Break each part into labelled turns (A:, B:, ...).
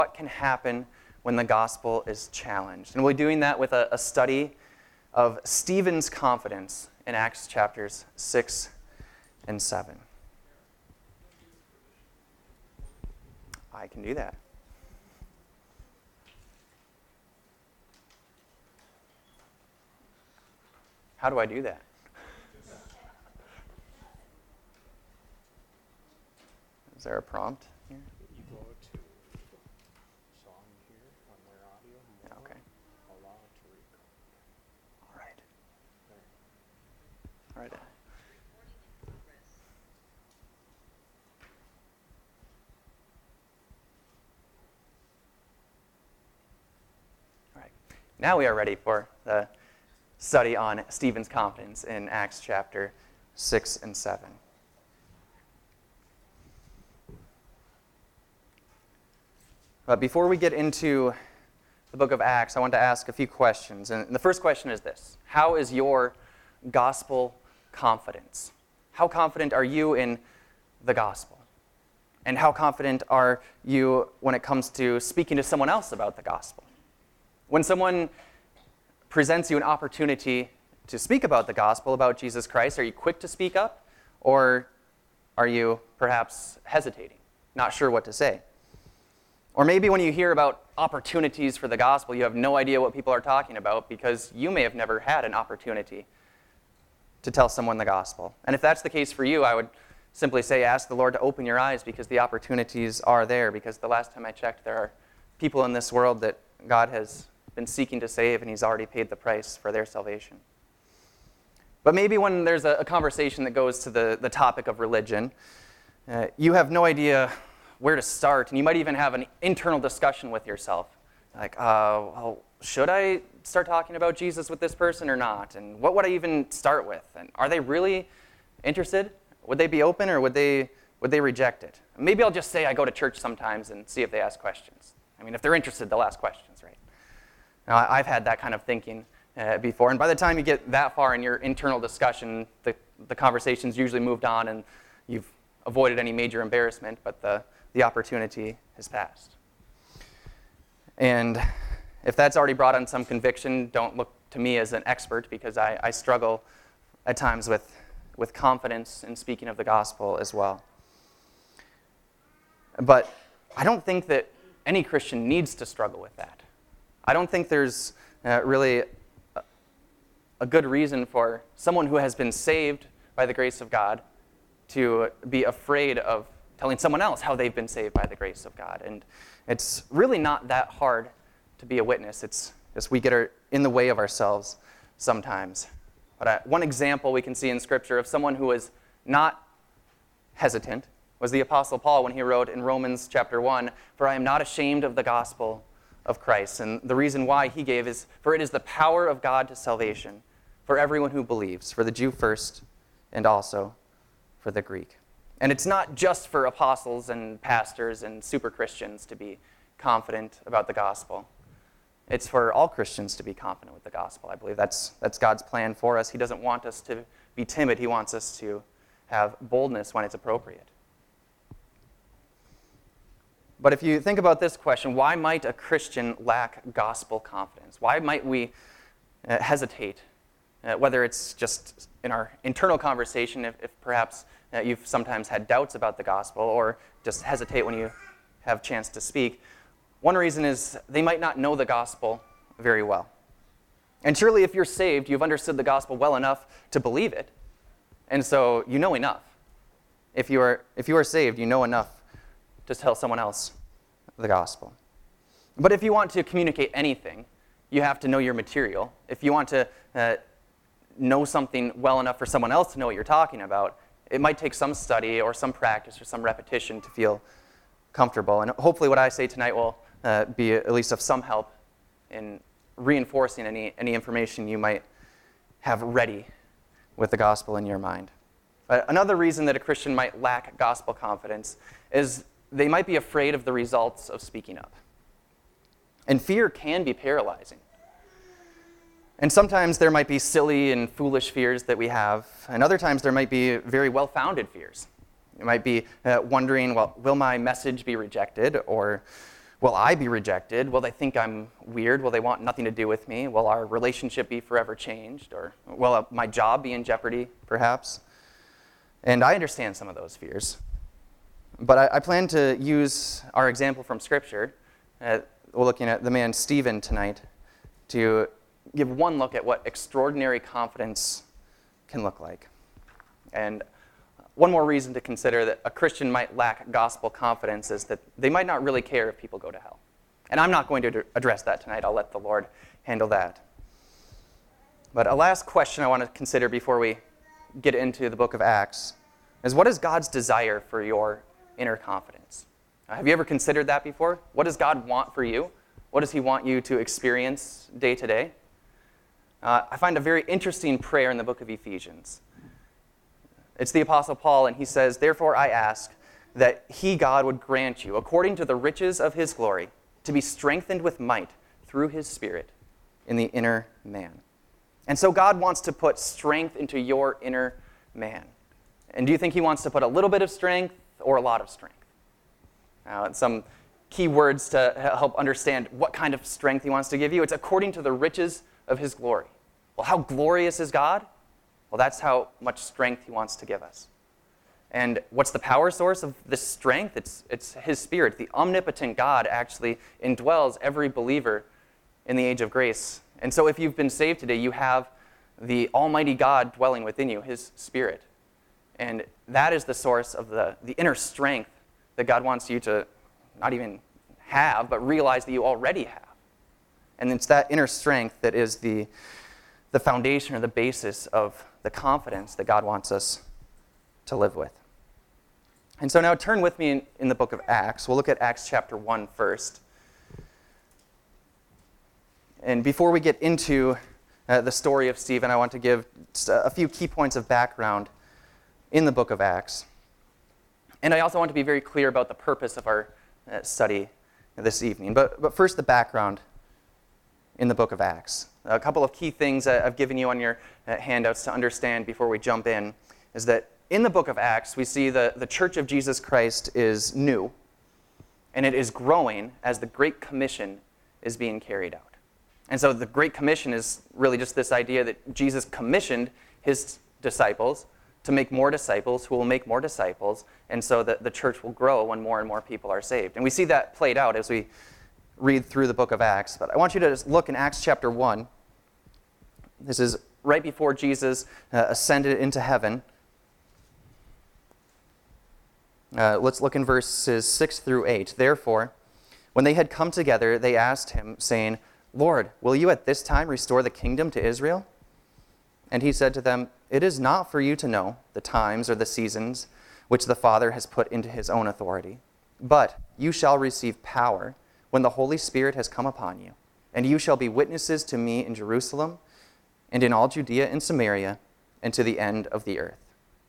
A: what can happen when the gospel is challenged. And we'll be doing that with a study of Stephen's confidence in Acts chapters 6 and 7. I can do that. How do I do that? Is there a prompt here?
B: You go to song here on their audio. More,
A: Okay.
B: allow it to record.
A: All right.
B: There.
A: All right. All right. Now we are ready for the study on Stephen's confidence in Acts chapter 6 and 7. But before we get into the book of Acts, I want to ask a few questions. And the first question is this: how is your gospel confidence? How confident are you in the gospel? And how confident are you when it comes to speaking to someone else about the gospel? When someone presents you an opportunity to speak about the gospel, about Jesus Christ, are you quick to speak up? Or are you perhaps hesitating, not sure what to say? Or maybe when you hear about opportunities for the gospel, you have no idea what people are talking about because you may have never had an opportunity to tell someone the gospel. And if that's the case for you, I would simply say ask the Lord to open your eyes because the opportunities are there. Because the last time I checked, there are people in this world that God has been seeking to save, and He's already paid the price for their salvation. But maybe when there's a conversation that goes to the topic of religion, you have no idea where to start, and you might even have an internal discussion with yourself. Like, well, should I start talking about Jesus with this person or not? And what would I even start with? And are they really interested? Would they be open, or would they reject it? Maybe I'll just say I go to church sometimes and see if they ask questions. I mean, if they're interested, they'll ask questions, right? Now, I've had that kind of thinking before, and by the time you get that far in your internal discussion, the conversation's usually moved on, and you've avoided any major embarrassment, but the opportunity has passed. And if that's already brought on some conviction, don't look to me as an expert, because I struggle at times with confidence in speaking of the gospel as well. But I don't think that any Christian needs to struggle with that. I don't think there's really a good reason for someone who has been saved by the grace of God to be afraid of telling someone else how they've been saved by the grace of God. And it's really not that hard to be a witness. It's just we get in the way of ourselves sometimes. But one example we can see in Scripture of someone who was not hesitant was the Apostle Paul when he wrote in Romans chapter 1, "For I am not ashamed of the gospel of Christ." And the reason why he gave is, "For it is the power of God to salvation for everyone who believes, for the Jew first and also for the Greek." And it's not just for apostles and pastors and super Christians to be confident about the gospel. It's for all Christians to be confident with the gospel. I believe that's God's plan for us. He doesn't want us to be timid. He wants us to have boldness when it's appropriate. But if you think about this question, why might a Christian lack gospel confidence? Why might we hesitate? Whether it's just in our internal conversation, if perhaps you've sometimes had doubts about the gospel, or just hesitate when you have a chance to speak. One reason is they might not know the gospel very well. And surely if you're saved, you've understood the gospel well enough to believe it. And so you know enough. If you are saved, you know enough to tell someone else the gospel. But if you want to communicate anything, you have to know your material. If you want to know something well enough for someone else to know what you're talking about, it might take some study or some practice or some repetition to feel comfortable. And hopefully what I say tonight will be at least of some help in reinforcing any information you might have ready with the gospel in your mind. Another reason that a Christian might lack gospel confidence is they might be afraid of the results of speaking up. And fear can be paralyzing. And sometimes there might be silly and foolish fears that we have, and other times there might be very well-founded fears. You might be wondering, well, will my message be rejected? Or Will I be rejected? Will they think I'm weird? Will they want nothing to do with me? Will our relationship be forever changed? Or will my job be in jeopardy, perhaps? And I understand some of those fears. But I plan to use our example from Scripture. We're looking at the man Stephen tonight to give one look at what extraordinary confidence can look like. And one more reason to consider that a Christian might lack gospel confidence is that they might not really care if people go to hell. And I'm not going to address that tonight. I'll let the Lord handle that. But a last question I want to consider before we get into the book of Acts is, what is God's desire for your inner confidence? Have you ever considered that before? What does God want for you? What does he want you to experience day to day? I find a very interesting prayer in the book of Ephesians. It's the Apostle Paul, and he says, "Therefore I ask that he, God, would grant you, according to the riches of his glory, to be strengthened with might through his Spirit in the inner man." And so God wants to put strength into your inner man. And do you think he wants to put a little bit of strength or a lot of strength? Some key words to help understand what kind of strength he wants to give you. It's according to the riches of his glory. Well, how glorious is God? Well, that's how much strength he wants to give us. And what's the power source of this strength? It's his Spirit. The omnipotent God actually indwells every believer in the age of grace. And so if you've been saved today, you have the almighty God dwelling within you, his Spirit. And that is the source of the inner strength that God wants you to not even have, but realize that you already have. And it's that inner strength that is the foundation or the basis of the confidence that God wants us to live with. And so now turn with me in the book of Acts. We'll look at Acts chapter 1 first. And before we get into the story of Stephen, I want to give just a few key points of background in the book of Acts. And I also want to be very clear about the purpose of our study this evening. But first, the background in the book of Acts. A couple of key things I've given you on your handouts to understand before we jump in is that in the book of Acts, we see the Church of Jesus Christ is new, and it is growing as the Great Commission is being carried out. And so the Great Commission is really just this idea that Jesus commissioned his disciples to make more disciples who will make more disciples, and so that the church will grow when more and more people are saved. And we see that played out as we read through the book of Acts. But I want you to just look in Acts chapter 1. This is right before Jesus ascended into heaven. Let's look in verses 6 through 8. "Therefore, when they had come together, they asked him, saying, 'Lord, will you at this time restore the kingdom to Israel?' And he said to them, 'It is not for you to know the times or the seasons which the Father has put into his own authority, but you shall receive power when the Holy Spirit has come upon you, and you shall be witnesses to me in Jerusalem and in all Judea and Samaria and to the end of the earth.'"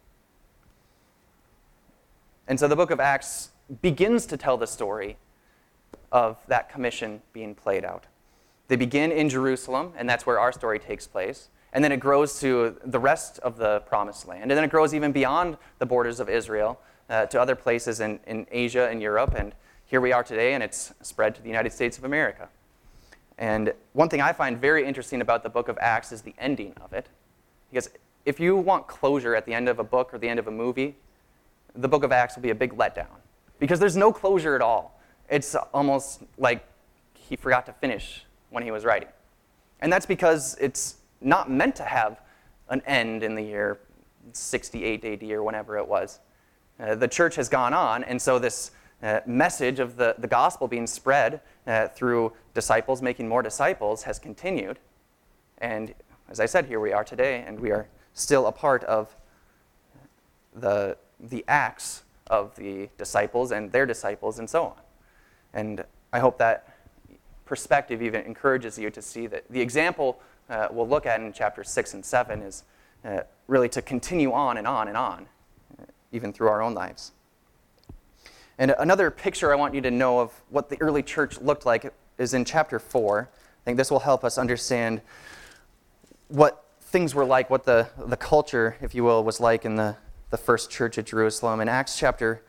A: And so the book of Acts begins to tell the story of that commission being played out. They begin in Jerusalem, and that's where our story takes place. And then it grows to the rest of the Promised Land. And then it grows even beyond the borders of Israel to other places in Asia and Europe. And here we are today, and it's spread to the United States of America. And one thing I find very interesting about the book of Acts is the ending of it. Because if you want closure at the end of a book or the end of a movie, the book of Acts will be a big letdown. Because there's no closure at all. It's almost like he forgot to finish when he was writing. And that's because it's not meant to have an end in the year 68 AD or whenever it was. The church has gone on, and so this message of the gospel being spread through disciples making more disciples has continued. And as I said, here we are today, and we are still a part of the acts of the disciples and their disciples and so on. And I hope that perspective even encourages you to see that the example we'll look at in chapters 6 and 7 is really to continue on and on and on, even through our own lives. And another picture I want you to know of what the early church looked like is in chapter 4. I think this will help us understand what things were like, what the culture, if you will, was like in the first church at Jerusalem. In Acts chapter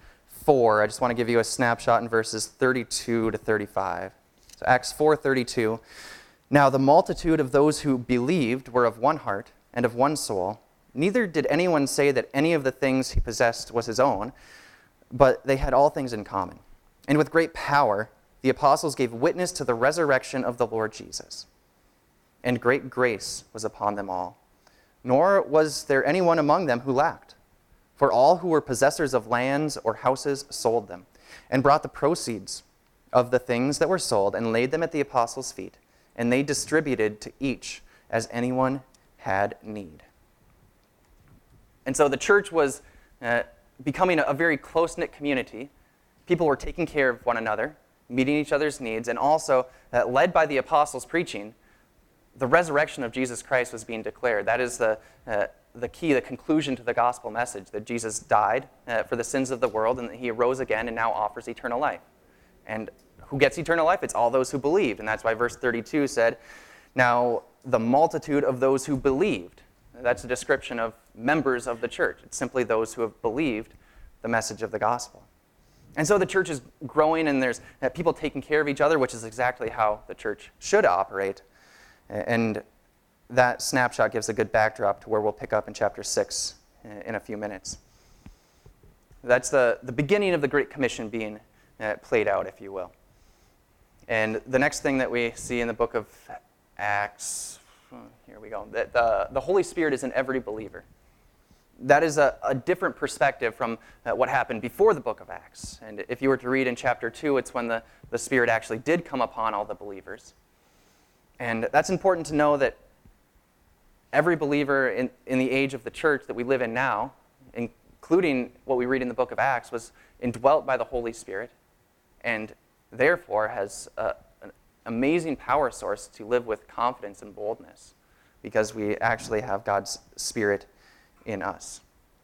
A: 4, I just want to give you a snapshot in verses 32 to 35. So Acts 4:32. Now the multitude of those who believed were of one heart and of one soul. Neither did anyone say that any of the things he possessed was his own, but they had all things in common. And with great power, the apostles gave witness to the resurrection of the Lord Jesus. And great grace was upon them all. Nor was there anyone among them who lacked. For all who were possessors of lands or houses sold them, and brought the proceeds of the things that were sold, and laid them at the apostles' feet. And they distributed to each as anyone had need. And so the church was becoming a very close-knit community. People were taking care of one another, meeting each other's needs, and also, led by the apostles' preaching, the resurrection of Jesus Christ was being declared. That is the key, the conclusion to the gospel message, that Jesus died for the sins of the world, and that he arose again and now offers eternal life. And who gets eternal life? It's all those who believe. And that's why verse 32 said, now the multitude of those who believed. That's a description of members of the church. It's simply those who have believed the message of the gospel. And so the church is growing, and there's people taking care of each other, which is exactly how the church should operate. And that snapshot gives a good backdrop to where we'll pick up in chapter 6 in a few minutes. That's the beginning of the Great Commission being played out, if you will. And the next thing that we see in the book of Acts, here we go, that the Holy Spirit is in every believer. That is a different perspective from what happened before the book of Acts. And if you were to read in chapter 2, it's when the Spirit actually did come upon all the believers. And that's important to know, that every believer in the age of the church that we live in now, including what we read in the book of Acts, was indwelt by the Holy Spirit, and therefore has an amazing power source to live with confidence and boldness, because we actually have God's Spirit in us.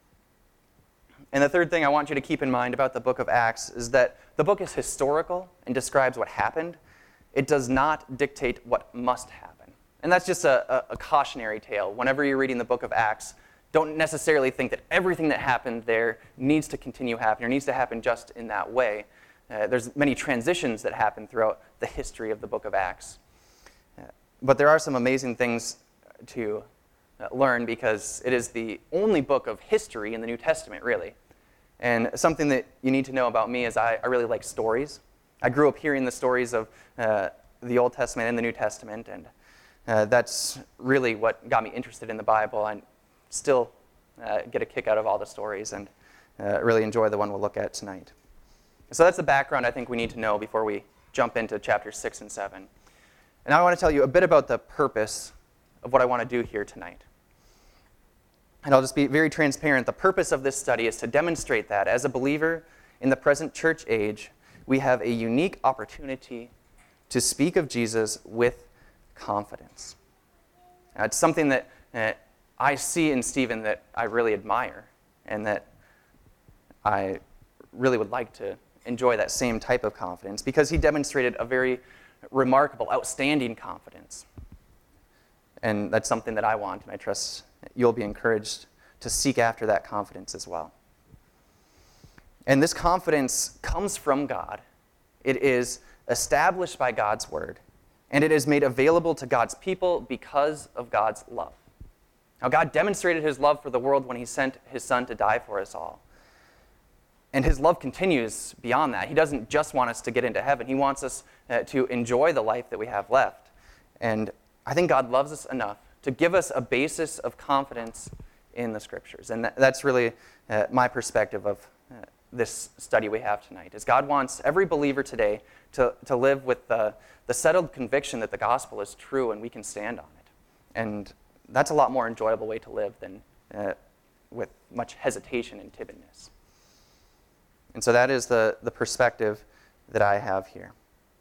A: And the third thing I want you to keep in mind about the book of Acts is that the book is historical and describes what happened. It does not dictate what must happen. And that's just a cautionary tale. Whenever you're reading the book of Acts, don't necessarily think that everything that happened there needs to continue happening or needs to happen just in that way. There's many transitions that happen throughout the history of the book of Acts. But there are some amazing things to learn, because it is the only book of history in the New Testament, really. And something that you need to know about me is I really like stories. I grew up hearing the stories of the Old Testament and the New Testament, and that's really what got me interested in the Bible. I still get a kick out of all the stories, and really enjoy the one we'll look at tonight. So that's the background I think we need to know before we jump into chapters 6 and 7. And I want to tell you a bit about the purpose of what I want to do here tonight. And I'll just be very transparent. The purpose of this study is to demonstrate that as a believer in the present church age, we have a unique opportunity to speak of Jesus with confidence. It's something that I see in Stephen that I really admire, and that I really would like to enjoy that same type of confidence, because he demonstrated a very remarkable, outstanding confidence. And that's something that I want, and I trust you'll be encouraged to seek after that confidence as well. And this confidence comes from God. It is established by God's word, and it is made available to God's people because of God's love. Now, God demonstrated his love for the world when he sent his Son to die for us all. And his love continues beyond that. He doesn't just want us to get into heaven. He wants us to enjoy the life that we have left. And I think God loves us enough to give us a basis of confidence in the Scriptures. And that's really my perspective of this study we have tonight, is God wants every believer today to live with the settled conviction that the gospel is true and we can stand on it. And that's a lot more enjoyable way to live than with much hesitation and timidness. And so that is the perspective that I have here.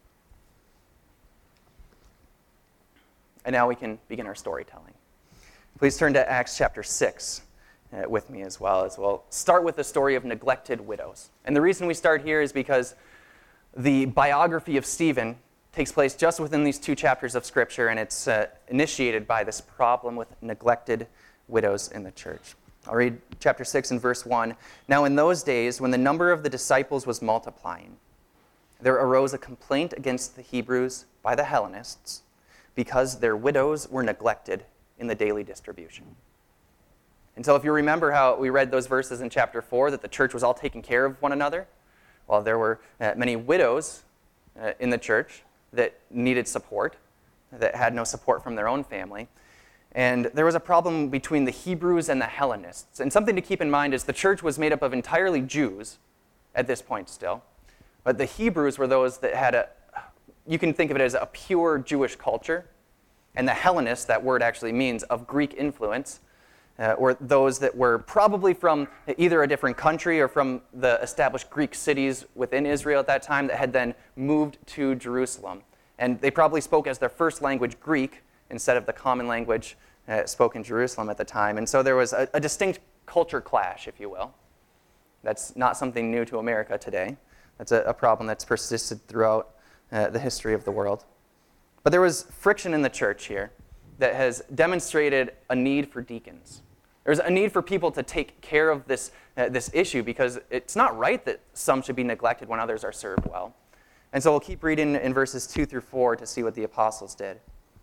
A: And now we can begin our storytelling. Please turn to Acts chapter 6 with me as well. We'll start with the story of neglected widows. And the reason we start here is because the biography of Stephen takes place just within these 2 chapters of Scripture, and it's initiated by this problem with neglected widows in the church. I'll read chapter 6 and verse 1. Now in those days, when the number of the disciples was multiplying, there arose a complaint against the Hebrews by the Hellenists because their widows were neglected in the daily distribution. And so if you remember how we read those verses in chapter 4, that the church was all taking care of one another, well, there were many widows in the church that needed support, that had no support from their own family. And there was a problem between the Hebrews and the Hellenists. And something to keep in mind is the church was made up of entirely Jews at this point still. But the Hebrews were those that had you can think of it as a pure Jewish culture. And the Hellenists, that word actually means of Greek influence, or those that were probably from either a different country or from the established Greek cities within Israel at that time that had then moved to Jerusalem. And they probably spoke as their first language Greek instead of the common language spoken in Jerusalem at the time. And so there was a distinct culture clash, if you will. That's not something new to America today. That's a problem that's persisted throughout the history of the world. But there was friction in the church here that has demonstrated a need for deacons. There's a need for people to take care of this issue because it's not right that some should be neglected when others are served well. And so we'll keep reading in verses 2 through 4 to see what the apostles did.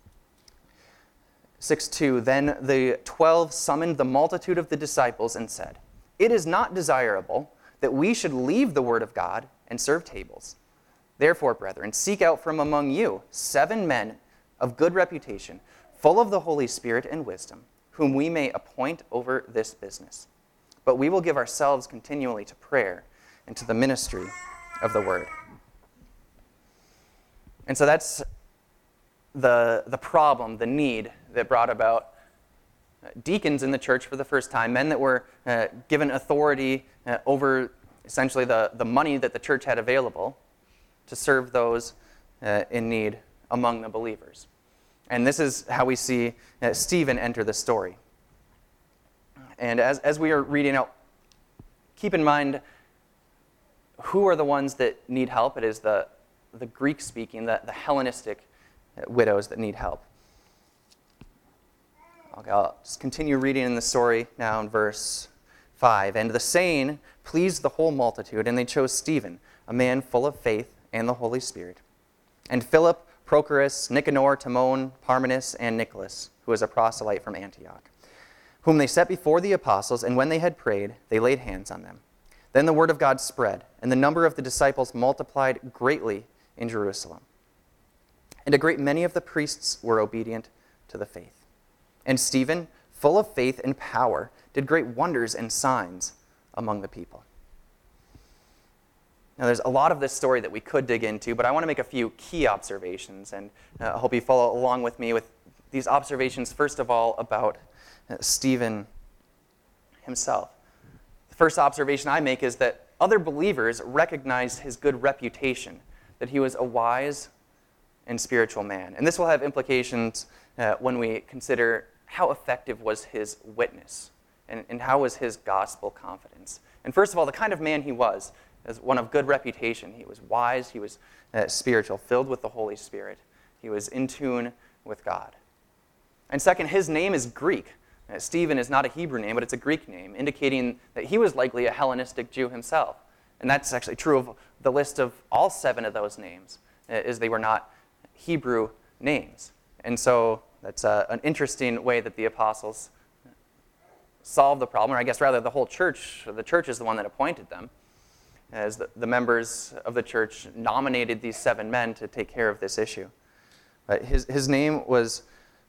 A: 6:2, Then the 12 summoned the multitude of the disciples and said, It is not desirable that we should leave the word of God and serve tables. Therefore, brethren, seek out from among you 7 men of good reputation, full of the Holy Spirit and wisdom, whom we may appoint over this business. But we will give ourselves continually to prayer and to the ministry of the word. And so that's the problem, the need that brought about deacons in the church for the first time, men that were given authority over essentially the money that the church had available to serve those in need among the believers. And this is how we see Stephen enter the story. And as we are reading out, keep in mind who are the ones that need help. It is the Greek-speaking, the Hellenistic widows that need help. I'll just continue reading in the story now in verse 5. And the saying pleased the whole multitude, and they chose Stephen, a man full of faith and the Holy Spirit, and Philip, Prochorus, Nicanor, Timon, Parmenas, and Nicholas, who was a proselyte from Antioch, whom they set before the apostles, and when they had prayed, they laid hands on them. Then the word of God spread, and the number of the disciples multiplied greatly in Jerusalem. And a great many of the priests were obedient to the faith. And Stephen, full of faith and power, did great wonders and signs among the people. Now, there's a lot of this story that we could dig into, but I want to make a few key observations, and I hope you follow along with me with these observations, first of all, about Stephen himself. The first observation I make is that other believers recognized his good reputation, that he was a wise and spiritual man. And this will have implications when we consider how effective was his witness and how was his gospel confidence. And first of all, the kind of man he was one of good reputation. He was wise, he was spiritual, filled with the Holy Spirit. He was in tune with God. And second, his name is Greek. Stephen is not a Hebrew name, but it's a Greek name, indicating that he was likely a Hellenistic Jew himself. And that's actually true of the list of all 7 of those names, is they were not Hebrew names. And so that's an interesting way that the apostles solved the problem, or I guess rather the whole church. The church is the one that appointed them, as the members of the church nominated these 7 men to take care of this issue. His name was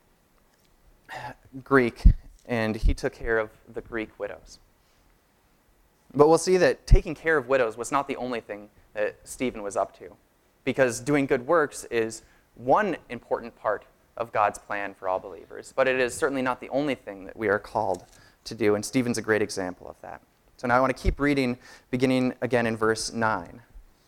A: Greek, and he took care of the Greek widows. But we'll see that taking care of widows was not the only thing that Stephen was up to, because doing good works is one important part of God's plan for all believers, but it is certainly not the only thing that we are called to do, and Stephen's a great example of that. So now I want to keep reading, beginning again in verse 9.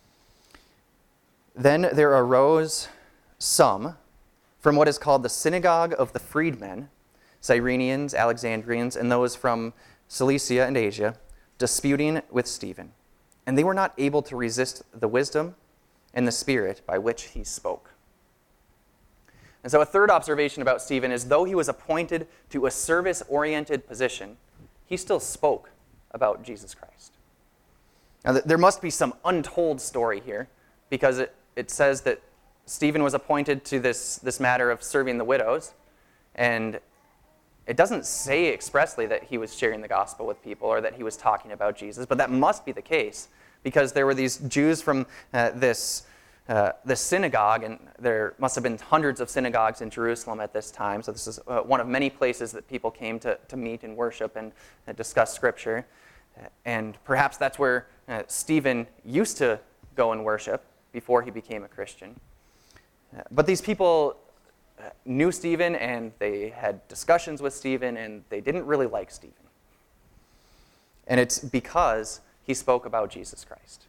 A: Then there arose some from what is called the synagogue of the freedmen, Cyrenians, Alexandrians, and those from Cilicia and Asia, disputing with Stephen. And they were not able to resist the wisdom and the spirit by which he spoke. And so a third observation about Stephen is, though he was appointed to a service-oriented position, he still spoke about Jesus Christ. Now, there must be some untold story here, because it says that Stephen was appointed to this matter of serving the widows, and it doesn't say expressly that he was sharing the gospel with people or that he was talking about Jesus, but that must be the case, because there were these Jews from this synagogue, and there must have been hundreds of synagogues in Jerusalem at this time, so this is one of many places that people came to meet and worship and discuss Scripture. And perhaps that's where Stephen used to go and worship before he became a Christian. But these people knew Stephen, and they had discussions with Stephen, and they didn't really like Stephen. And it's because he spoke about Jesus Christ.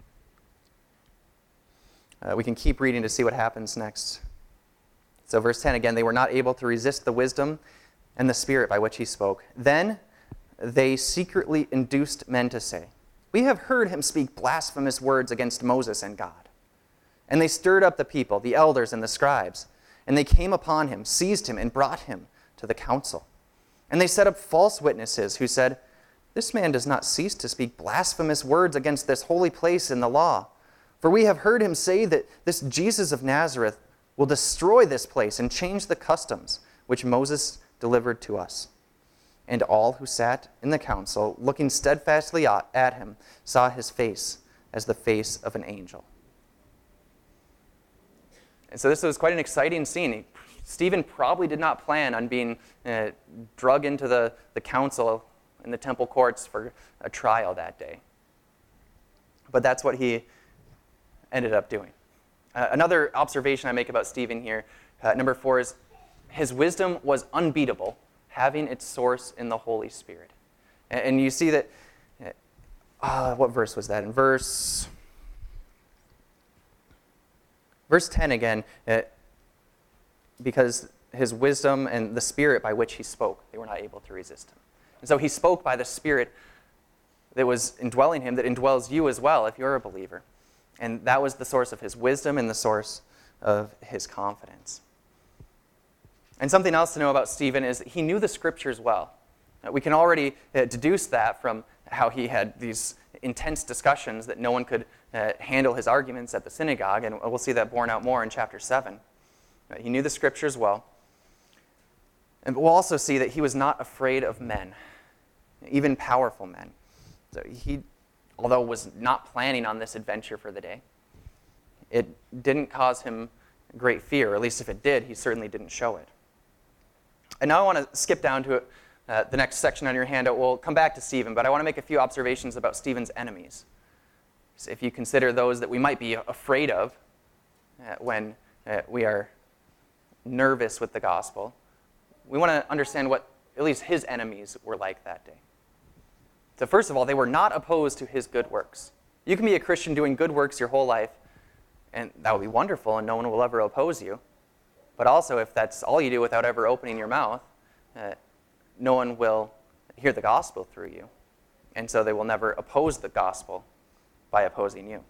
A: We can keep reading to see what happens next. So verse 10 again, they were not able to resist the wisdom and the spirit by which he spoke. Then they secretly induced men to say, "We have heard him speak blasphemous words against Moses and God." And they stirred up the people, the elders and the scribes, and they came upon him, seized him, and brought him to the council. And they set up false witnesses who said, "This man does not cease to speak blasphemous words against this holy place in the law. For we have heard him say that this Jesus of Nazareth will destroy this place and change the customs which Moses delivered to us." And all who sat in the council, looking steadfastly at him, saw his face as the face of an angel. And so this was quite an exciting scene. Stephen probably did not plan on being drug into the council in the temple courts for a trial that day. But that's what he ended up doing. Another observation I make about Stephen here, number 4, is his wisdom was unbeatable, having its source in the Holy Spirit. And you see that, what verse was that? In verse 10 again, because his wisdom and the Spirit by which he spoke, they were not able to resist him. And so he spoke by the Spirit that was indwelling him, that indwells you as well if you're a believer. And that was the source of his wisdom and the source of his confidence. And something else to know about Stephen is that he knew the Scriptures well. We can already deduce that from how he had these intense discussions that no one could handle his arguments at the synagogue, and we'll see that borne out more in chapter 7. He knew the Scriptures well. And we'll also see that he was not afraid of men, even powerful men. So he, although was not planning on this adventure for the day, it didn't cause him great fear, or at least if it did, he certainly didn't show it. And now I want to skip down to the next section on your handout. We'll come back to Stephen, but I want to make a few observations about Stephen's enemies. So if you consider those that we might be afraid of when we are nervous with the gospel, we want to understand what at least his enemies were like that day. So first of all, they were not opposed to his good works. You can be a Christian doing good works your whole life, and that would be wonderful, and no one will ever oppose you. But also, if that's all you do without ever opening your mouth, no one will hear the gospel through you. And so they will never oppose the gospel by opposing you.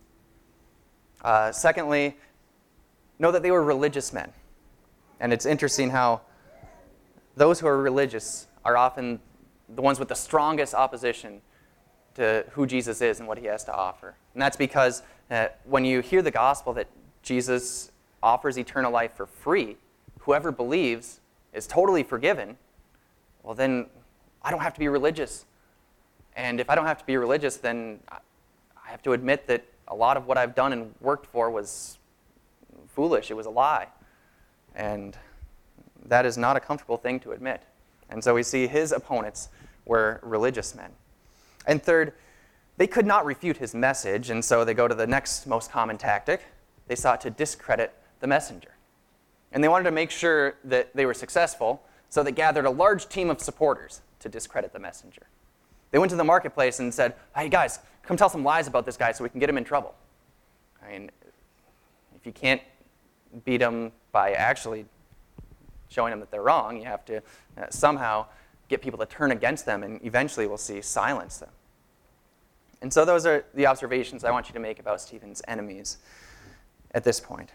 A: Secondly, know that they were religious men. And it's interesting how those who are religious are often the ones with the strongest opposition to who Jesus is and what he has to offer. And that's because when you hear the gospel that Jesus offers eternal life for free, whoever believes is totally forgiven, well then I don't have to be religious. And if I don't have to be religious, then I have to admit that a lot of what I've done and worked for was foolish. It was a lie. And that is not a comfortable thing to admit. And so we see his opponents were religious men. And third, they could not refute his message, and so they go to the next most common tactic. They sought to discredit the messenger. And they wanted to make sure that they were successful, so they gathered a large team of supporters to discredit the messenger. They went to the marketplace and said, "Hey guys, come tell some lies about this guy so we can get him in trouble." I mean, if you can't beat them by actually showing them that they're wrong, you have to somehow get people to turn against them, and eventually we'll see silence them. And so those are the observations I want you to make about Stephen's enemies at this point.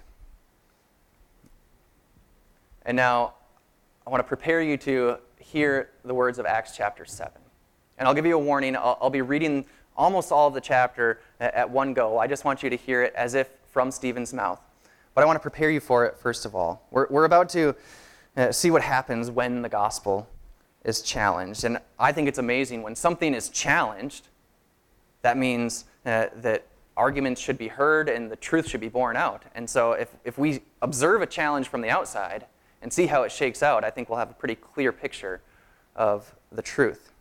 A: And now I want to prepare you to hear the words of Acts chapter 7. And I'll give you a warning. I'll be reading almost all of the chapter at one go. I just want you to hear it as if from Stephen's mouth. But I want to prepare you for it first of all. We're about to see what happens when the gospel is challenged. And I think it's amazing when something is challenged, that means that arguments should be heard and the truth should be borne out. And so if we observe a challenge from the outside and see how it shakes out, I think we'll have a pretty clear picture of the truth.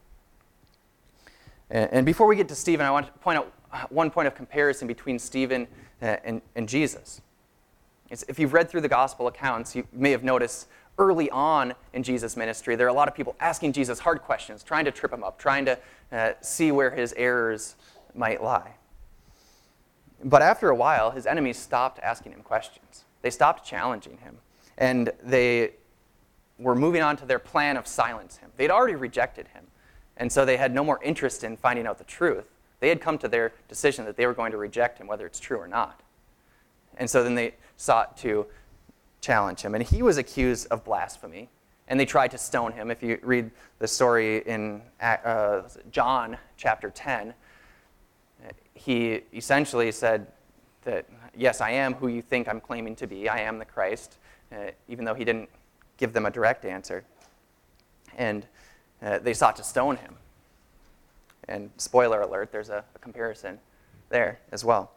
A: And before we get to Stephen, I want to point out one point of comparison between Stephen and Jesus. If you've read through the gospel accounts, you may have noticed early on in Jesus' ministry, there are a lot of people asking Jesus hard questions, trying to trip him up, trying to see where his errors might lie. But after a while, his enemies stopped asking him questions. They stopped challenging him, and they were moving on to their plan of silence him. They'd already rejected him, and so they had no more interest in finding out the truth. They had come to their decision that they were going to reject him, whether it's true or not. And so then they sought to challenge him. And he was accused of blasphemy, and they tried to stone him. If you read the story in John chapter 10, he essentially said that, yes, I am who you think I'm claiming to be. I am the Christ, even though he didn't give them a direct answer. And they sought to stone him. And spoiler alert, there's a comparison there as well.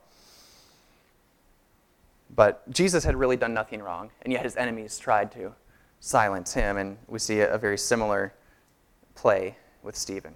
A: But Jesus had really done nothing wrong, and yet his enemies tried to silence him, and we see a very similar play with Stephen.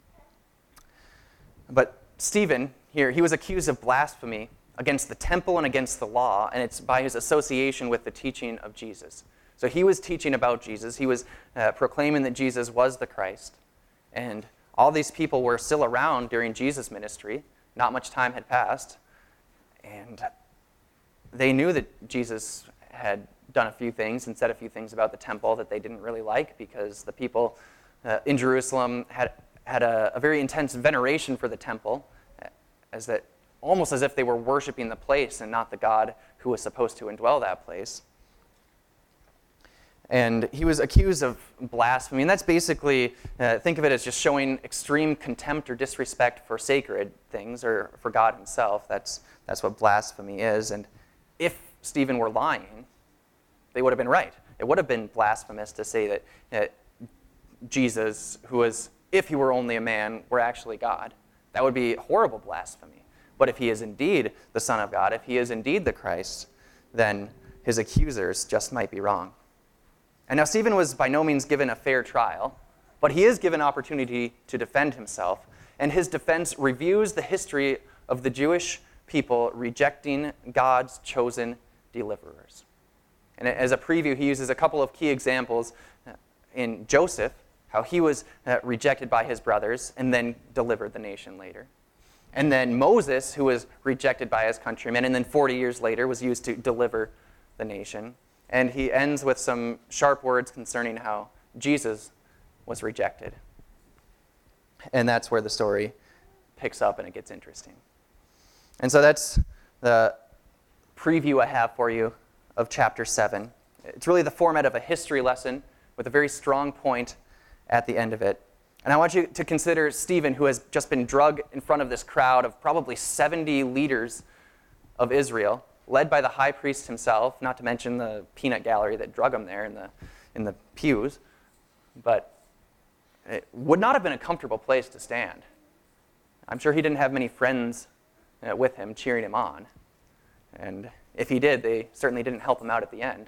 A: But Stephen, here, he was accused of blasphemy against the temple and against the law, and it's by his association with the teaching of Jesus. So he was teaching about Jesus. He was proclaiming that Jesus was the Christ, and all these people were still around during Jesus' ministry. Not much time had passed, and they knew that Jesus had done a few things and said a few things about the temple that they didn't really like, because the people in Jerusalem had a very intense veneration for the temple, almost as if they were worshiping the place and not the God who was supposed to indwell that place. And he was accused of blasphemy, and that's basically, think of it as just showing extreme contempt or disrespect for sacred things or for God himself. That's what blasphemy is. And if Stephen were lying, they would have been right. It would have been blasphemous to say that Jesus, who was, if he were only a man, were actually God. That would be horrible blasphemy. But if he is indeed the Son of God, if he is indeed the Christ, then his accusers just might be wrong. And now Stephen was by no means given a fair trial, but he is given opportunity to defend himself, and his defense reviews the history of the Jewish people rejecting God's chosen deliverers. And as a preview, he uses a couple of key examples in Joseph, how he was rejected by his brothers and then delivered the nation later. And then Moses, who was rejected by his countrymen, and then 40 years later was used to deliver the nation. And he ends with some sharp words concerning how Jesus was rejected. And that's where the story picks up and it gets interesting. And so that's the preview I have for you of chapter 7. It's really the format of a history lesson with a very strong point at the end of it. And I want you to consider Stephen, who has just been drugged in front of this crowd of probably 70 leaders of Israel, led by the high priest himself, not to mention the peanut gallery that drug him there in the pews. But it would not have been a comfortable place to stand. I'm sure he didn't have many friends with him cheering him on. And if he did, they certainly didn't help him out at the end.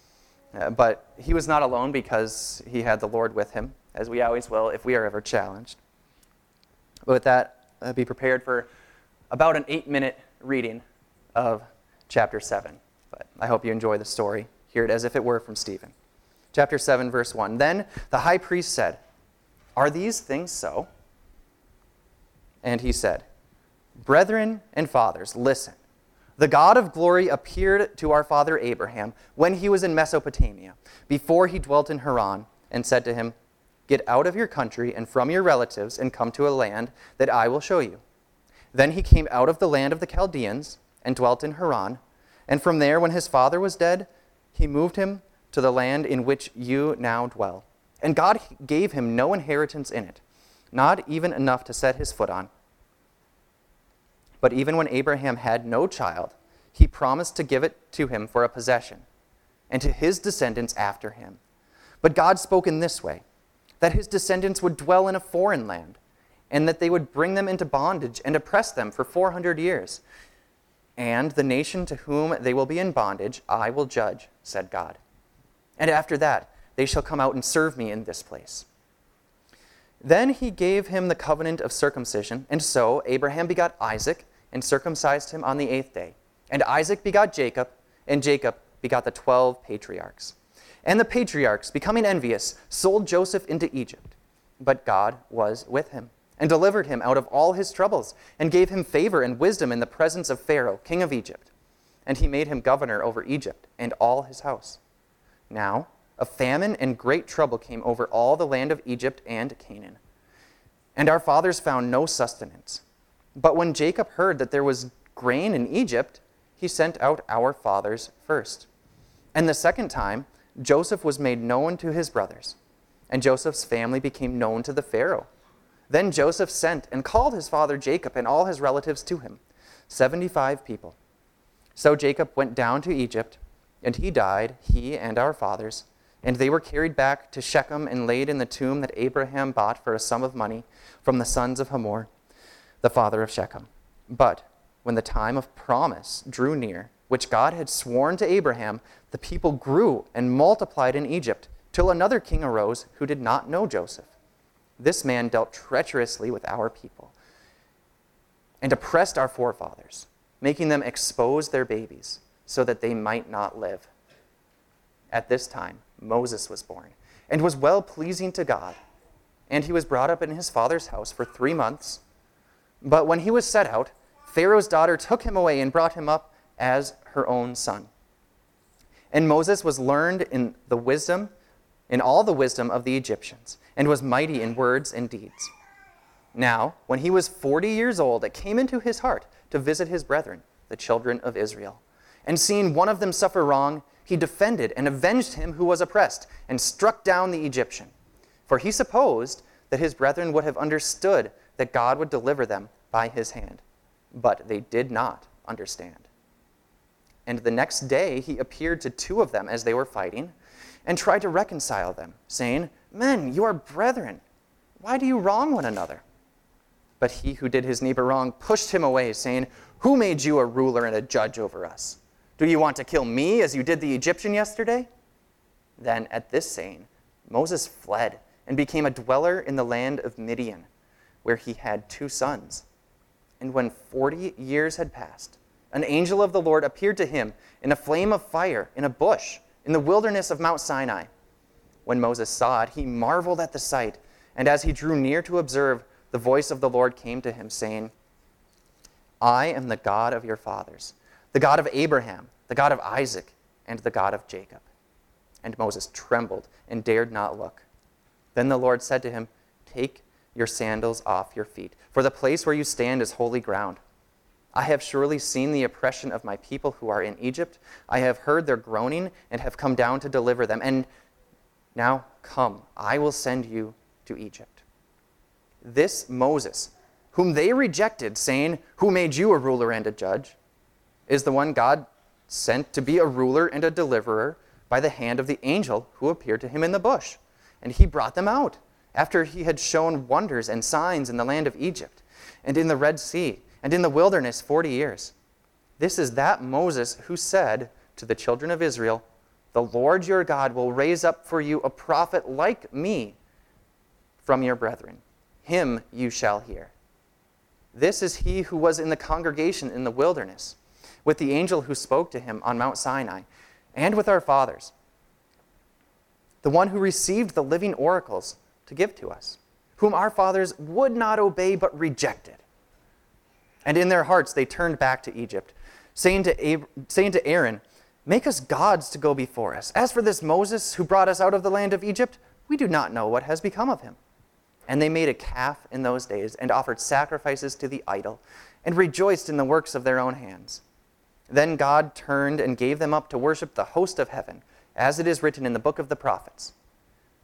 A: But he was not alone because he had the Lord with him, as we always will if we are ever challenged. But with that, be prepared for about an 8-minute reading of chapter 7. But I hope you enjoy the story. Hear it as if it were from Stephen. Chapter 7, verse 1. Then the high priest said, "Are these things so?" And he said, "Brethren and fathers, listen. The God of glory appeared to our father Abraham when he was in Mesopotamia, before he dwelt in Haran, and said to him, 'Get out of your country and from your relatives and come to a land that I will show you.' Then he came out of the land of the Chaldeans and dwelt in Haran, and from there, when his father was dead, he moved him to the land in which you now dwell. And God gave him no inheritance in it, not even enough to set his foot on. But even when Abraham had no child, he promised to give it to him for a possession, and to his descendants after him. But God spoke in this way, that his descendants would dwell in a foreign land, and that they would bring them into bondage and oppress them for 400 years. And the nation to whom they will be in bondage I will judge, said God. And after that they shall come out and serve me in this place. Then he gave him the covenant of circumcision, and so Abraham begot Isaac, and circumcised him on the 8th day. And Isaac begot Jacob, and Jacob begot the 12 patriarchs. And the patriarchs, becoming envious, sold Joseph into Egypt. But God was with him, and delivered him out of all his troubles, and gave him favor and wisdom in the presence of Pharaoh, king of Egypt. And he made him governor over Egypt and all his house. Now a famine and great trouble came over all the land of Egypt and Canaan. And our fathers found no sustenance. But when Jacob heard that there was grain in Egypt, he sent out our fathers first. And the second time, Joseph was made known to his brothers, and Joseph's family became known to the Pharaoh. Then Joseph sent and called his father Jacob and all his relatives to him, 75 people. So Jacob went down to Egypt, and he died, he and our fathers, and they were carried back to Shechem and laid in the tomb that Abraham bought for a sum of money from the sons of Hamor, the father of Shechem. But when the time of promise drew near, which God had sworn to Abraham, the people grew and multiplied in Egypt, till another king arose who did not know Joseph. This man dealt treacherously with our people and oppressed our forefathers, making them expose their babies so that they might not live. At this time, Moses was born and was well-pleasing to God, and he was brought up in his father's house for 3 months. But when he was set out, Pharaoh's daughter took him away and brought him up as her own son. And Moses was learned in all the wisdom of the Egyptians, and was mighty in words and deeds. Now, when he was 40 years old, it came into his heart to visit his brethren, the children of Israel. And seeing one of them suffer wrong, he defended and avenged him who was oppressed, and struck down the Egyptian. For he supposed that his brethren would have understood that God would deliver them by his hand. But they did not understand. And the next day he appeared to 2 of them as they were fighting, and tried to reconcile them, saying, Men, you are brethren. Why do you wrong one another? But he who did his neighbor wrong pushed him away, saying, Who made you a ruler and a judge over us? Do you want to kill me as you did the Egyptian yesterday? Then at this saying, Moses fled and became a dweller in the land of Midian, where he had 2 sons. And when 40 years had passed, an angel of the Lord appeared to him in a flame of fire in a bush in the wilderness of Mount Sinai. When Moses saw it, he marveled at the sight, and as he drew near to observe, the voice of the Lord came to him, saying, I am the God of your fathers, the God of Abraham, the God of Isaac, and the God of Jacob. And Moses trembled and dared not look. Then the Lord said to him, Take your sandals off your feet, for the place where you stand is holy ground. I have surely seen the oppression of my people who are in Egypt. I have heard their groaning and have come down to deliver them. And now come, I will send you to Egypt. This Moses, whom they rejected, saying, Who made you a ruler and a judge? Is the one God sent to be a ruler and a deliverer by the hand of the angel who appeared to him in the bush. And he brought them out, after he had shown wonders and signs in the land of Egypt, and in the Red Sea, and in the wilderness 40 years. This is that Moses who said to the children of Israel, The Lord your God will raise up for you a prophet like me from your brethren. Him you shall hear. This is he who was in the congregation in the wilderness, with the angel who spoke to him on Mount Sinai, and with our fathers, the one who received the living oracles to give to us, whom our fathers would not obey but rejected. And in their hearts they turned back to Egypt, saying to Aaron, Make us gods to go before us. As for this Moses who brought us out of the land of Egypt, we do not know what has become of him. And they made a calf in those days and offered sacrifices to the idol and rejoiced in the works of their own hands. Then God turned and gave them up to worship the host of heaven, as it is written in the book of the prophets.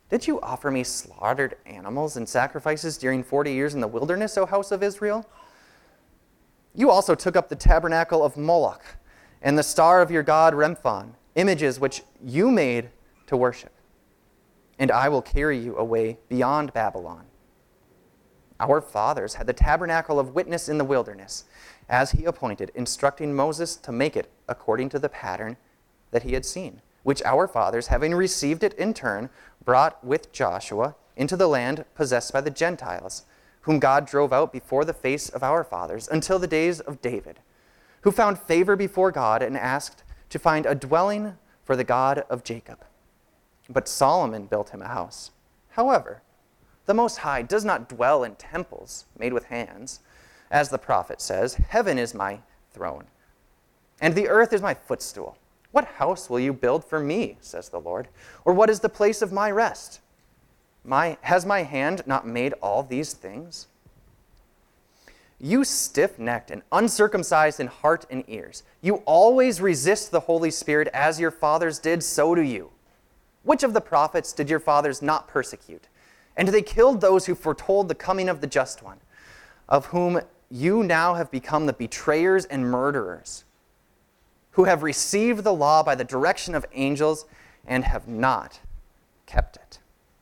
A: Did you offer me slaughtered animals and sacrifices during 40 years in the wilderness, O house of Israel? You also took up the tabernacle of Moloch and the star of your god Remphan, images which you made to worship. And I will carry you away beyond Babylon. Our fathers had the tabernacle of witness in the wilderness, as he appointed, instructing Moses to make it according to the pattern that he had seen, which our fathers, having received it in turn, brought with Joshua into the land possessed by the Gentiles, whom God drove out before the face of our fathers until the days of David, who found favor before God and asked to find a dwelling for the God of Jacob. But Solomon built him a house. However, the Most High does not dwell in temples made with hands. As the prophet says, heaven is my throne, and the earth is my footstool. What house will you build for me, says the Lord? Or what is the place of my rest? Has my hand not made all these things? You stiff-necked and uncircumcised in heart and ears, you always resist the Holy Spirit as your fathers did, so do you. Which of the prophets did your fathers not persecute? And they killed those who foretold the coming of the Just One, of whom you now have become the betrayers and murderers, who have received the law by the direction of angels and have not kept it.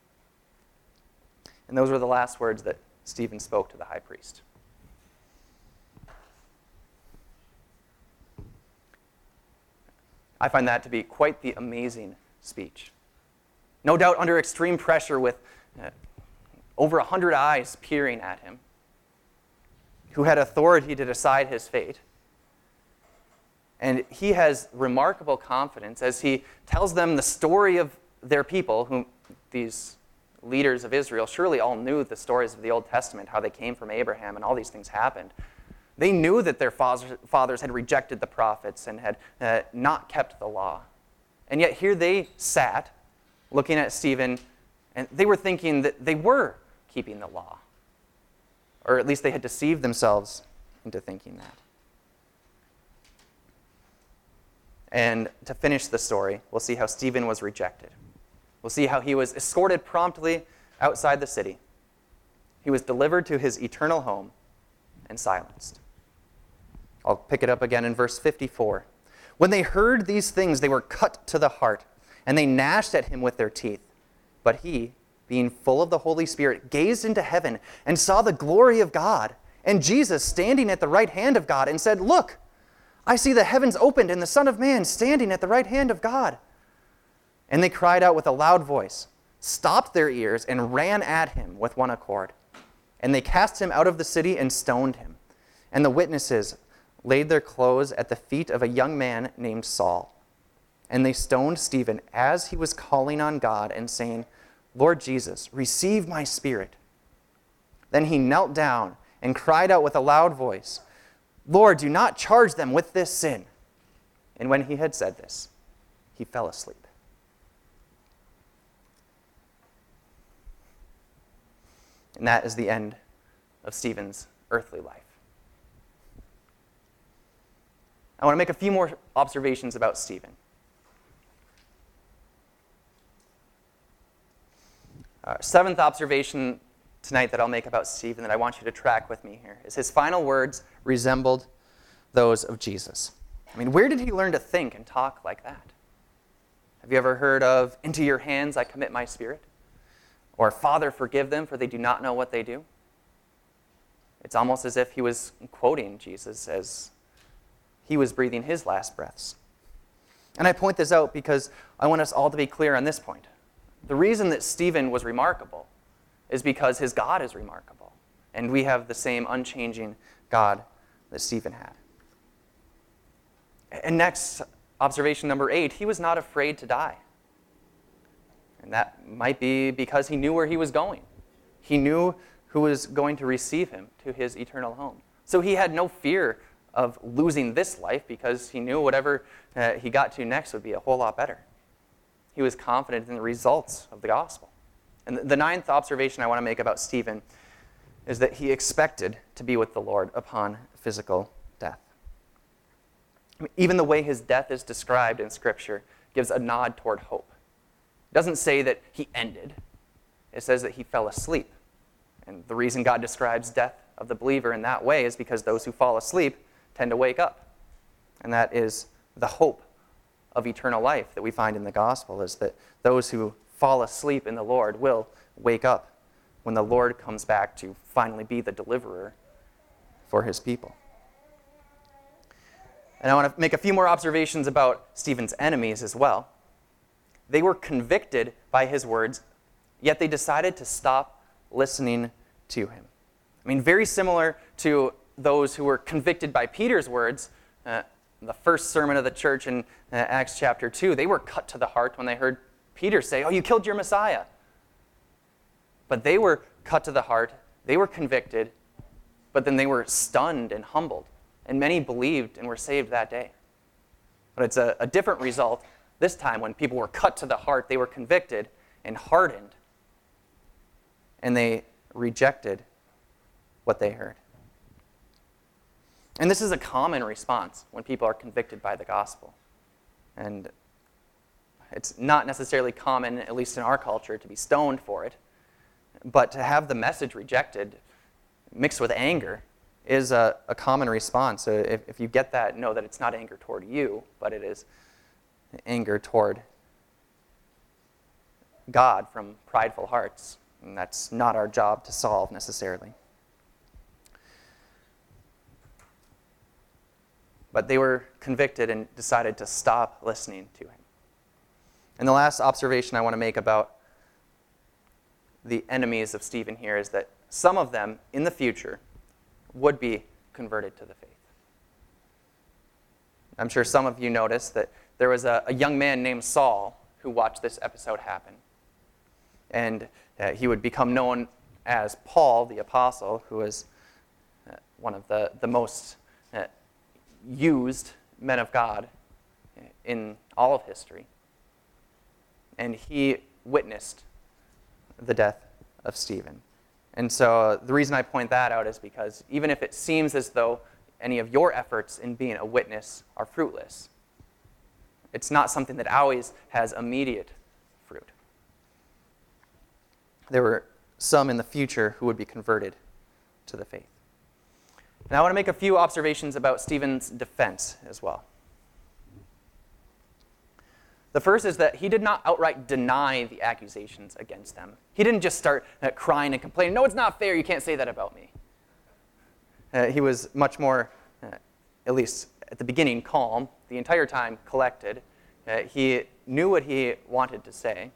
A: And those were the last words that Stephen spoke to the high priest. I find that to be quite the amazing speech. No doubt under extreme pressure with over 100 eyes peering at him, who had authority to decide his fate. And he has remarkable confidence as he tells them the story of their people, whom these leaders of Israel surely all knew the stories of the Old Testament, how they came from Abraham and all these things happened. They knew that their fathers had rejected the prophets and had not kept the law. And yet here they sat looking at Stephen, and they were thinking that they were keeping the law. Or at least they had deceived themselves into thinking that. And to finish the story, we'll see how Stephen was rejected. We'll see how he was escorted promptly outside the city. He was delivered to his eternal home and silenced. I'll pick it up again in verse 54. When they heard these things, they were cut to the heart, and they gnashed at him with their teeth. But he, being full of the Holy Spirit, gazed into heaven and saw the glory of God, and Jesus standing at the right hand of God, and said, "Look, I see the heavens opened and the Son of Man standing at the right hand of God." And they cried out with a loud voice, stopped their ears, and ran at him with one accord. And they cast him out of the city and stoned him. And the witnesses laid their clothes at the feet of a young man named Saul. And they stoned Stephen as he was calling on God and saying, "Lord Jesus, receive my spirit." Then he knelt down and cried out with a loud voice, "Lord, do not charge them with this sin." And when he had said this, he fell asleep. And that is the end of Stephen's earthly life. I want to make a few more observations about Stephen. Seventh observation tonight that I'll make about Stephen that I want you to track with me here is his final words resembled those of Jesus. I mean, where did he learn to think and talk like that? Have you ever heard of, "Into your hands I commit my spirit"? Or, "Father, forgive them, for they do not know what they do"? It's almost as if he was quoting Jesus as he was breathing his last breaths. And I point this out because I want us all to be clear on this point. The reason that Stephen was remarkable is because his God is remarkable. And we have the same unchanging God that Stephen had. And next, observation number 8, he was not afraid to die. And that might be because he knew where he was going. He knew who was going to receive him to his eternal home. So he had no fear of losing this life because he knew whatever he got to next would be a whole lot better. He was confident in the results of the gospel. And the ninth observation I want to make about Stephen is that he expected to be with the Lord upon physical death. Even the way his death is described in Scripture gives a nod toward hope. It doesn't say that he ended. it says that he fell asleep. And the reason God describes death of the believer in that way is because those who fall asleep tend to wake up. And that is the hope of eternal life that we find in the gospel, is that those who fall asleep in the Lord will wake up when the Lord comes back to finally be the deliverer for his people. And I want to make a few more observations about Stephen's enemies as well. They were convicted by his words, yet they decided to stop listening to him. I mean, very similar to those who were convicted by Peter's words, the first sermon of the church in Acts chapter 2, they were cut to the heart when they heard Peter say, "Oh, you killed your Messiah." But they were cut to the heart, they were convicted, but then they were stunned and humbled. And many believed and were saved that day. But it's a different result this time when people were cut to the heart, they were convicted and hardened. And they rejected what they heard. And this is a common response when people are convicted by the gospel. And it's not necessarily common, at least in our culture, to be stoned for it. But to have the message rejected, mixed with anger, is a common response. So if you get that, know that it's not anger toward you, but it is anger toward God from prideful hearts. And that's not our job to solve necessarily. But they were convicted and decided to stop listening to him. And the last observation I want to make about the enemies of Stephen here is that some of them in the future would be converted to the faith. I'm sure some of you noticed that there was a young man named Saul who watched this episode happen. And he would become known as Paul, the apostle, who was one of the most used men of God in all of history. And he witnessed the death of Stephen. And so the reason I point that out is because even if it seems as though any of your efforts in being a witness are fruitless, it's not something that always has immediate fruit. There were some in the future who would be converted to the faith. And I want to make a few observations about Stephen's defense as well. The first is that he did not outright deny the accusations against them. He didn't just start crying and complaining, "No, it's not fair, you can't say that about me." He was much more, at least at the beginning, calm, the entire time collected. He knew what he wanted to say,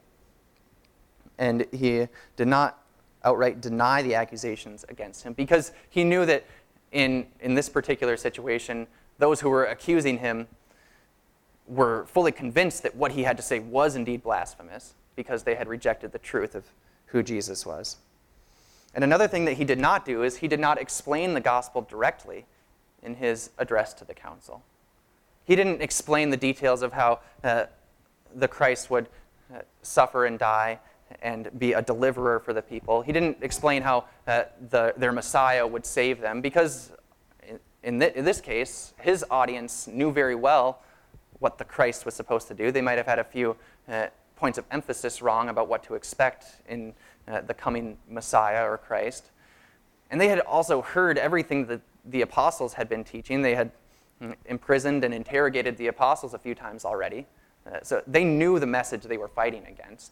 A: and he did not outright deny the accusations against him because he knew that in this particular situation, those who were accusing him were fully convinced that what he had to say was indeed blasphemous because they had rejected the truth of who Jesus was. And another thing that he did not do is he did not explain the gospel directly in his address to the council. He didn't explain the details of how the Christ would suffer and die and be a deliverer for the people. He didn't explain how their Messiah would save them because in this case, his audience knew very well what the Christ was supposed to do. They might have had a few points of emphasis wrong about what to expect in the coming Messiah or Christ. And they had also heard everything that the apostles had been teaching. They had imprisoned and interrogated the apostles a few times already. So they knew the message they were fighting against.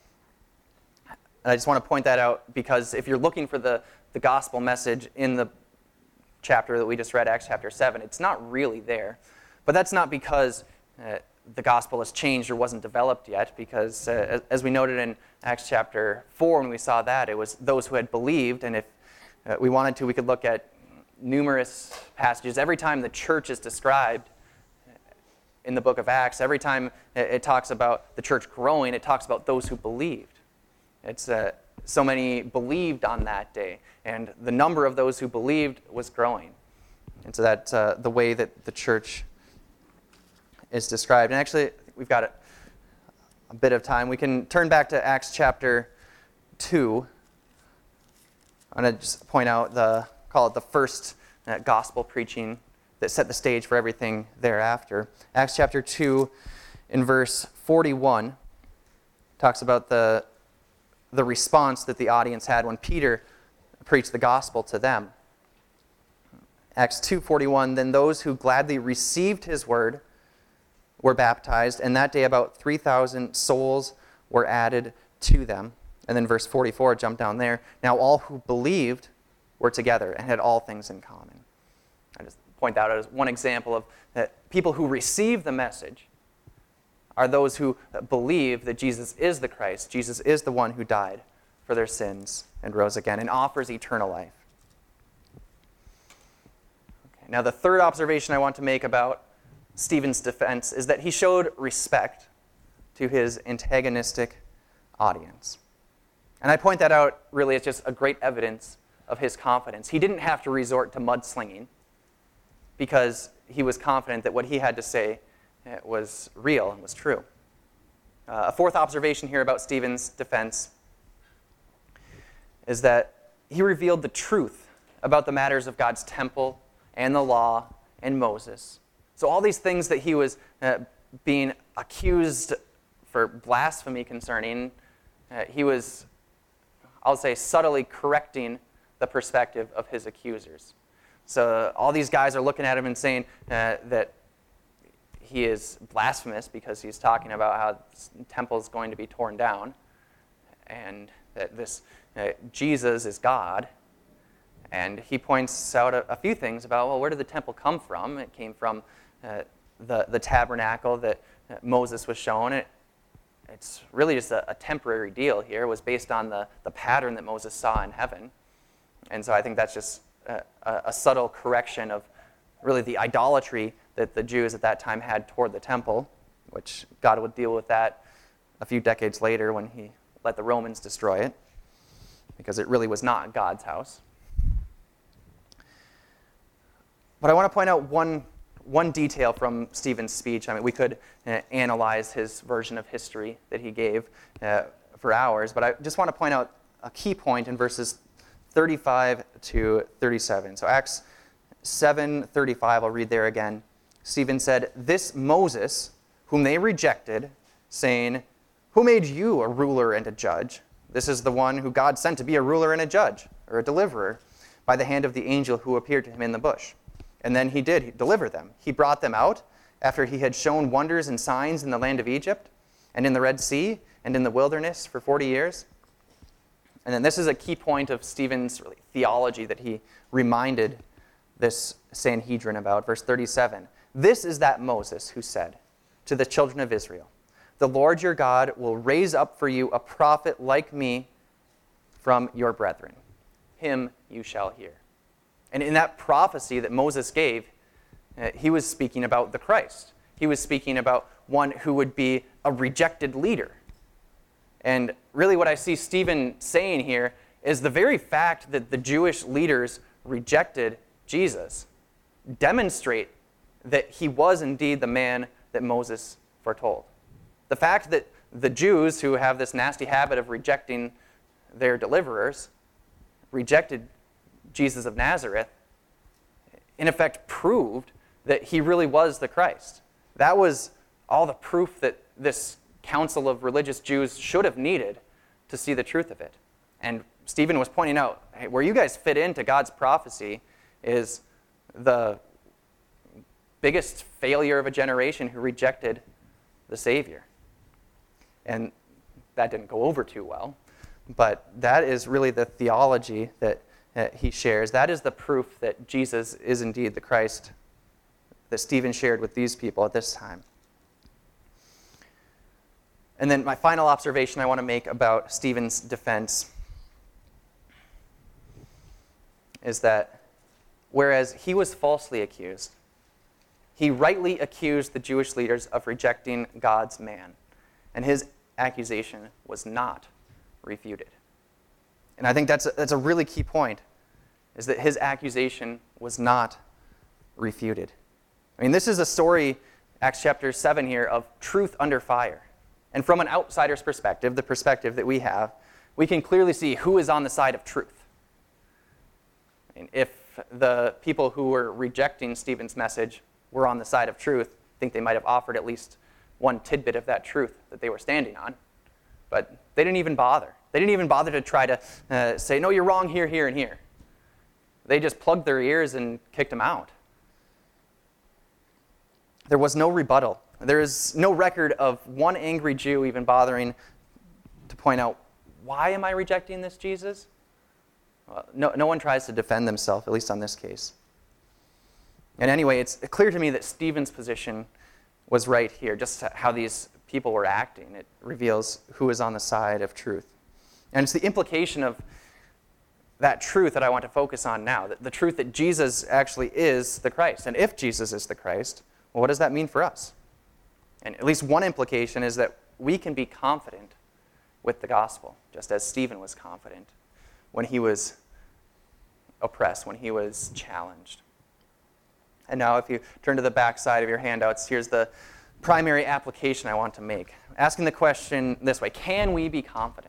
A: And I just want to point that out because if you're looking for the gospel message in the chapter that we just read, Acts chapter 7, it's not really there. But that's not because the gospel has changed or wasn't developed yet, because as we noted in Acts chapter 4 when we saw that, it was those who had believed, and if we wanted to, we could look at numerous passages. Every time the church is described in the book of Acts, every time it talks about the church growing, it talks about those who believed. It's so many believed on that day, and the number of those who believed was growing. And so that's the way that the church is described. And actually, we've got a bit of time. We can turn back to Acts chapter 2. I'm going to just point out call it the first gospel preaching that set the stage for everything thereafter. Acts chapter 2 in verse 41 talks about the the response that the audience had when Peter preached the gospel to them. Acts 2:41, then those who gladly received his word were baptized, and that day about 3,000 souls were added to them. And then verse 44, jump down there. Now all who believed were together and had all things in common. I just point that out as one example of that people who receive the message are those who believe that Jesus is the Christ. Jesus is the one who died for their sins and rose again and offers eternal life. Okay, now the third observation I want to make about Stephen's defense is that he showed respect to his antagonistic audience. And I point that out really as just a great evidence of his confidence. He didn't have to resort to mudslinging because he was confident that what he had to say was real and was true. A fourth observation here about Stephen's defense is that he revealed the truth about the matters of God's temple and the law and Moses. So all these things that he was being accused for blasphemy concerning, he was, I'll say, subtly correcting the perspective of his accusers. So all these guys are looking at him and saying that he is blasphemous because he's talking about how the temple is going to be torn down and that this Jesus is God. And he points out a few things about, well, where did the temple come from? It came from the tabernacle that Moses was shown. It's really just a temporary deal here. It was based on the pattern that Moses saw in heaven. And so I think that's just a subtle correction of really the idolatry that the Jews at that time had toward the temple, which God would deal with that a few decades later when he let the Romans destroy it, because it really was not God's house. But I want to point out one detail from Stephen's speech. I mean, we could analyze his version of history that he gave for hours, but I just want to point out a key point in verses 35 to 37. So Acts 7:35, I'll read there again. Stephen said, "This Moses, whom they rejected, saying, 'Who made you a ruler and a judge?' This is the one who God sent to be a ruler and a judge, or a deliverer, by the hand of the angel who appeared to him in the bush. And then he did deliver them. He brought them out after he had shown wonders and signs in the land of Egypt, and in the Red Sea, and in the wilderness for 40 years. And then this is a key point of Stephen's theology that he reminded this Sanhedrin about. Verse 37, "This is that Moses who said to the children of Israel, 'The Lord your God will raise up for you a prophet like me from your brethren. Him you shall hear.'" And in that prophecy that Moses gave, he was speaking about the Christ. He was speaking about one who would be a rejected leader. And really what I see Stephen saying here is the very fact that the Jewish leaders rejected Jesus demonstrate that he was indeed the man that Moses foretold. The fact that the Jews, who have this nasty habit of rejecting their deliverers, rejected Jesus of Nazareth, in effect proved that he really was the Christ. That was all the proof that this council of religious Jews should have needed to see the truth of it. And Stephen was pointing out, hey, where you guys fit into God's prophecy is the biggest failure of a generation who rejected the Savior. And that didn't go over too well. But that is really the theology that he shares. That is the proof that Jesus is indeed the Christ that Stephen shared with these people at this time. And then my final observation I want to make about Stephen's defense is that whereas he was falsely accused, he rightly accused the Jewish leaders of rejecting God's man, and his accusation was not refuted. And I think that's a really key point, is that his accusation was not refuted. I mean, this is a story, Acts chapter 7 here, of truth under fire. And from an outsider's perspective, the perspective that we have, we can clearly see who is on the side of truth. And if the people who were rejecting Stephen's message were on the side of truth, I think they might have offered at least one tidbit of that truth that they were standing on. But they didn't even bother. They didn't even bother to try to say, no, you're wrong here, here, and here. They just plugged their ears and kicked him out. There was no rebuttal. There is no record of one angry Jew even bothering to point out, why am I rejecting this Jesus? Well, no one tries to defend themselves, at least on this case. And anyway, it's clear to me that Stephen's position was right here, just how these people were acting. It reveals who is on the side of truth. And it's the implication of that truth that I want to focus on now, the truth that Jesus actually is the Christ. And if Jesus is the Christ, well, what does that mean for us? And at least one implication is that we can be confident with the gospel, just as Stephen was confident when he was oppressed, when he was challenged. And now if you turn to the back side of your handouts, here's the primary application I want to make. Asking the question this way: can we be confident?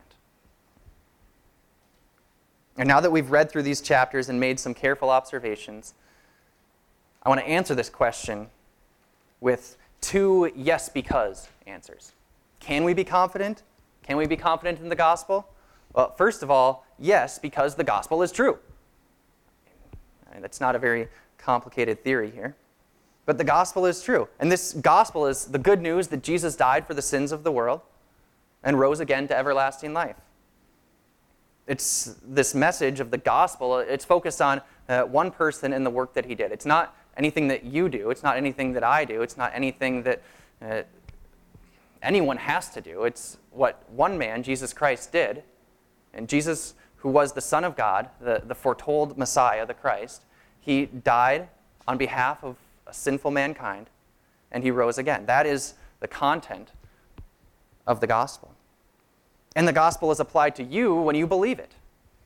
A: And now that we've read through these chapters and made some careful observations, I want to answer this question with two yes because answers. Can we be confident? Can we be confident in the gospel? Well, first of all, yes, because the gospel is true. And that's not a very complicated theory here. But the gospel is true. And this gospel is the good news that Jesus died for the sins of the world and rose again to everlasting life. It's this message of the gospel, it's focused on one person and the work that he did. It's not anything that you do. It's not anything that I do. It's not anything that anyone has to do. It's what one man, Jesus Christ, did. And Jesus, who was the Son of God, the foretold Messiah, the Christ, he died on behalf of a sinful mankind, and he rose again. That is the content of the gospel. And the gospel is applied to you when you believe it.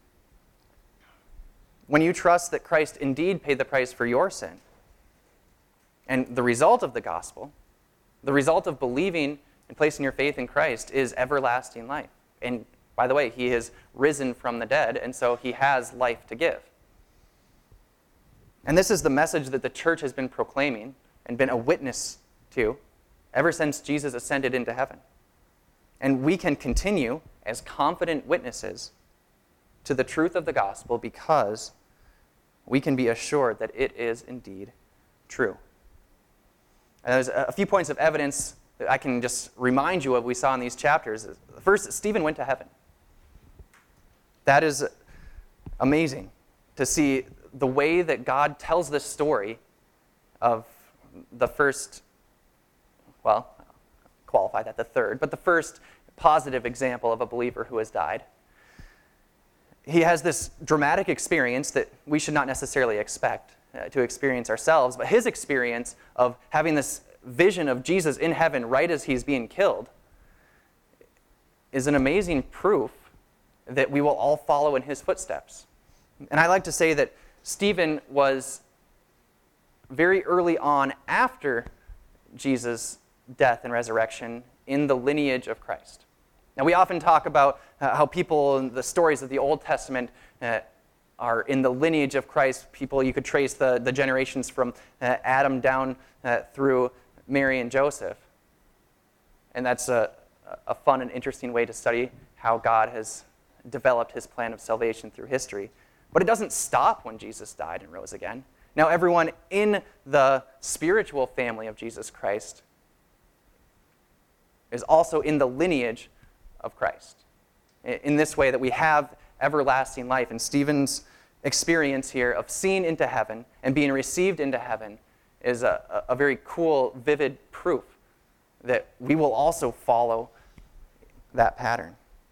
A: When you trust that Christ indeed paid the price for your sin. And the result of the gospel, the result of believing and placing your faith in Christ, is everlasting life. And by the way, he has risen from the dead, and so he has life to give. And this is the message that the church has been proclaiming and been a witness to ever since Jesus ascended into heaven. And we can continue as confident witnesses to the truth of the gospel because we can be assured that it is indeed true. And there's a few points of evidence that I can just remind you of we saw in these chapters. First, Stephen went to heaven. That is amazing to see the way that God tells this story of the first, well, qualify that the third, but the first positive example of a believer who has died. He has this dramatic experience that we should not necessarily expect to experience ourselves, but his experience of having this vision of Jesus in heaven right as he's being killed is an amazing proof that we will all follow in his footsteps. And I like to say that Stephen was very early on after Jesus' death and resurrection in the lineage of Christ. Now, we often talk about how people in the stories of the Old Testament are in the lineage of Christ. People, you could trace the generations from Adam down through Mary and Joseph. And that's a fun and interesting way to study how God has developed his plan of salvation through history. But it doesn't stop when Jesus died and rose again. Now, everyone in the spiritual family of Jesus Christ is also in the lineage of Christ. In this way that we have everlasting life. And Stephen's experience here of seeing into heaven and being received into heaven is a very cool, vivid proof that we will also follow that pattern.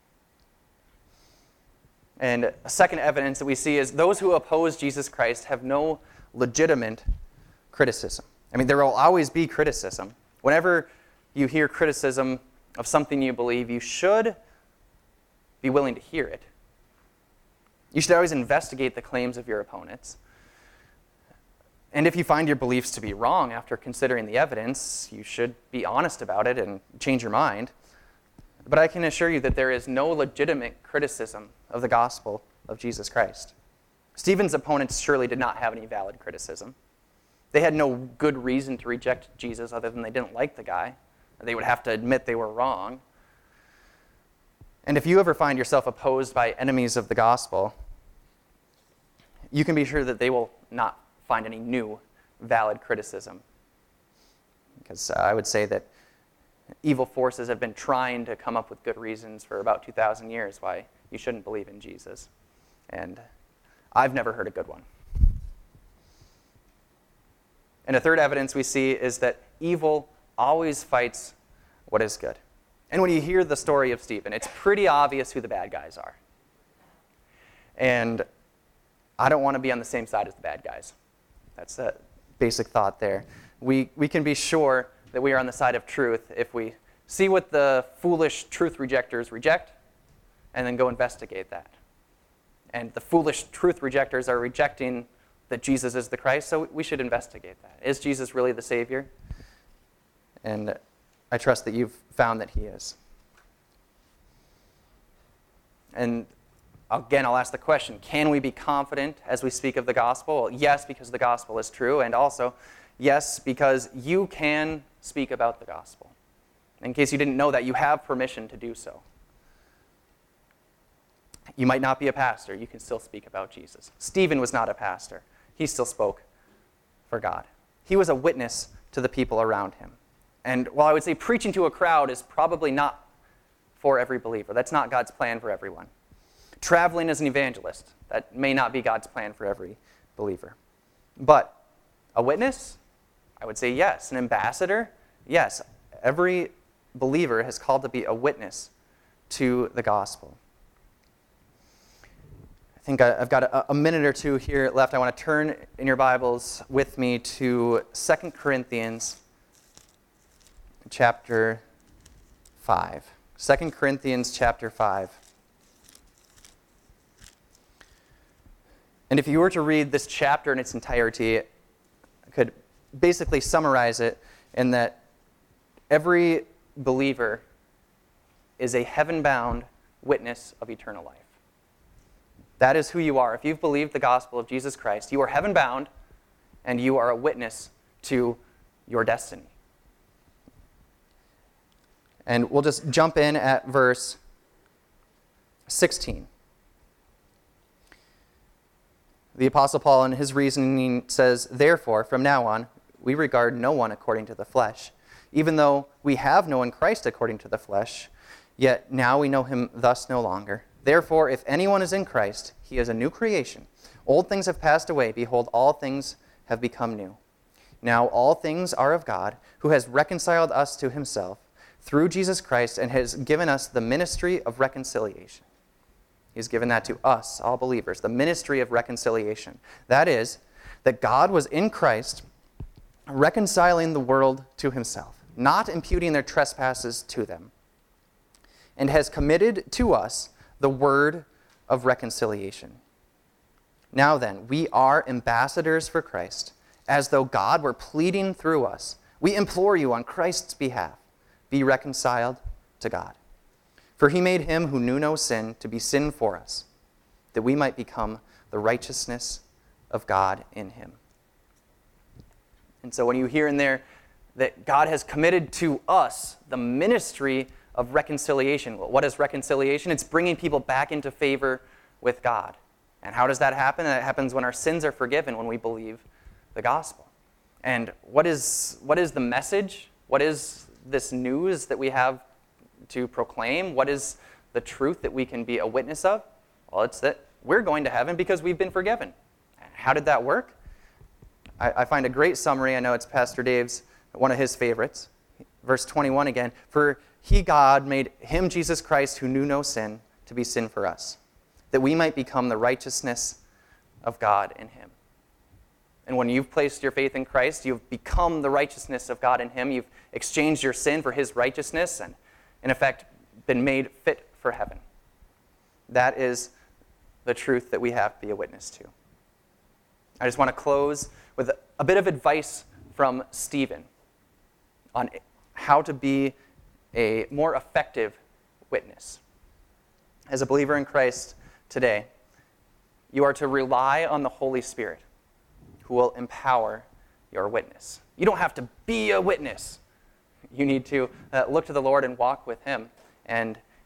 A: And a second evidence that we see is those who oppose Jesus Christ have no legitimate criticism. I mean, there will always be criticism. Whenever you hear criticism of something you believe, you should be willing to hear it. You should always investigate the claims of your opponents. And if you find your beliefs to be wrong after considering the evidence, you should be honest about it and change your mind. But I can assure you that there is no legitimate criticism of the gospel of Jesus Christ. Stephen's opponents surely did not have any valid criticism. They had no good reason to reject Jesus other than they didn't like the guy. They would have to admit they were wrong. And if you ever find yourself opposed by enemies of the gospel, you can be sure that they will not find any new, valid criticism. Because I would say that evil forces have been trying to come up with good reasons for about 2,000 years why you shouldn't believe in Jesus. And I've never heard a good one. And a third evidence we see is that evil always fights what is good. And when you hear the story of Stephen, it's pretty obvious who the bad guys are. And I don't want to be on the same side as the bad guys. That's the basic thought there. We can be sure that we are on the side of truth if we see what the foolish truth rejectors reject and then go investigate that. And the foolish truth rejectors are rejecting that Jesus is the Christ, so we should investigate that. Is Jesus really the Savior? And I trust that you've found that he is. And again, I'll ask the question, can we be confident as we speak of the gospel? Well, yes, because the gospel is true, and also, yes, because you can speak about the gospel. In case you didn't know that, you have permission to do so. You might not be a pastor, you can still speak about Jesus. Stephen was not a pastor. He still spoke for God. He was a witness to the people around him. And while I would say preaching to a crowd is probably not for every believer, that's not God's plan for everyone. Traveling as an evangelist, that may not be God's plan for every believer. But a witness? I would say yes. An ambassador? Yes. Every believer is called to be a witness to the gospel. I think I've got a minute or two here left. I want to turn in your Bibles with me to 2 Corinthians chapter 5. 2 Corinthians chapter 5. And if you were to read this chapter in its entirety, I could basically summarize it in that every believer is a heaven-bound witness of eternal life. That is who you are. If you've believed the gospel of Jesus Christ, you are heaven-bound, and you are a witness to your destiny. And we'll just jump in at verse 16. The Apostle Paul, in his reasoning, says, "Therefore, from now on, we regard no one according to the flesh. Even though we have known Christ according to the flesh, yet now we know him thus no longer. Therefore, if anyone is in Christ, he is a new creation. Old things have passed away. Behold, all things have become new. Now all things are of God, who has reconciled us to himself through Jesus Christ and has given us the ministry of reconciliation." He's given that to us, all believers, the ministry of reconciliation. That is, that God was in Christ reconciling the world to himself, not imputing their trespasses to them, and has committed to us the word of reconciliation. Now then, we are ambassadors for Christ, as though God were pleading through us. We implore you on Christ's behalf, be reconciled to God. For he made him who knew no sin to be sin for us, that we might become the righteousness of God in him. And so when you hear in there that God has committed to us the ministry of reconciliation. Well, what is reconciliation? It's bringing people back into favor with God. And how does that happen? That happens when our sins are forgiven, when we believe the gospel. And what is the message? What is this news that we have to proclaim? What is the truth that we can be a witness of? Well, it's that we're going to heaven because we've been forgiven. How did that work? I find a great summary. I know it's Pastor Dave's, one of his favorites. Verse 21 again. For he, God, made him, Jesus Christ, who knew no sin, to be sin for us, that we might become the righteousness of God in him. And when you've placed your faith in Christ, you've become the righteousness of God in him. You've exchanged your sin for his righteousness and, in effect, been made fit for heaven. That is the truth that we have to be a witness to. I just want to close with a bit of advice from Stephen on how to be a more effective witness. As a believer in Christ today, you are to rely on the Holy Spirit, who will empower your witness. You don't have to be a witness. You need to look to the Lord and walk with him and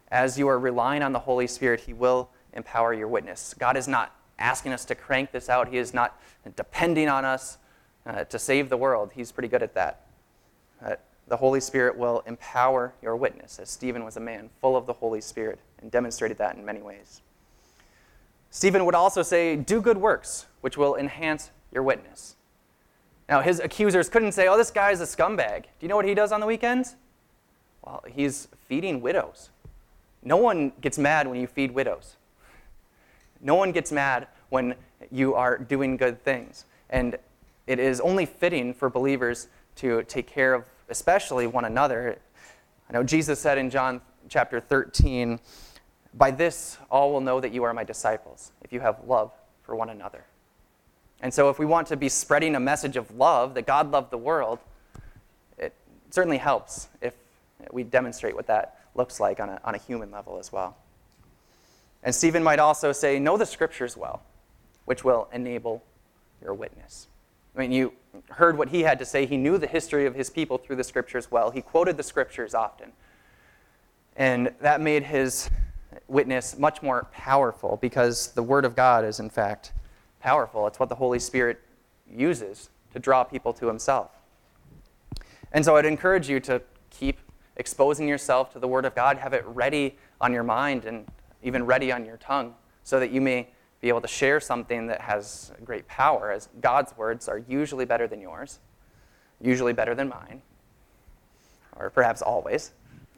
A: as you are relying on the Holy Spirit, He will empower your witness. God is not asking us to crank this out. He is not depending on us to save the world. He's pretty good at that. The Holy Spirit will empower your witness, as Stephen was a man full of the Holy Spirit and demonstrated that in many ways. Stephen would also say, do good works, which will enhance your witness. Now, his accusers couldn't say, oh, this guy's a scumbag. Do you know what he does on the weekends? Well, he's feeding widows. No one gets mad when you feed widows. No one gets mad when you are doing good things. And it is only fitting for believers to take care of, especially one another. I know Jesus said in John chapter 13, by this all will know that you are my disciples, if you have love for one another. And so if we want to be spreading a message of love, that God loved the world, it certainly helps if we demonstrate what that looks like on a human level as well. And Stephen might also say, know the Scriptures well, which will enable your witness. I mean, you heard what he had to say. He knew the history of his people through the Scriptures well. He quoted the Scriptures often. And that made his witness much more powerful because the Word of God is, in fact, powerful. It's what the Holy Spirit uses to draw people to Himself. And so I'd encourage you to keep exposing yourself to the Word of God. Have it ready on your mind and even ready on your tongue so that you may be able to share something that has great power, as God's words are usually better than yours, usually better than mine, or perhaps always.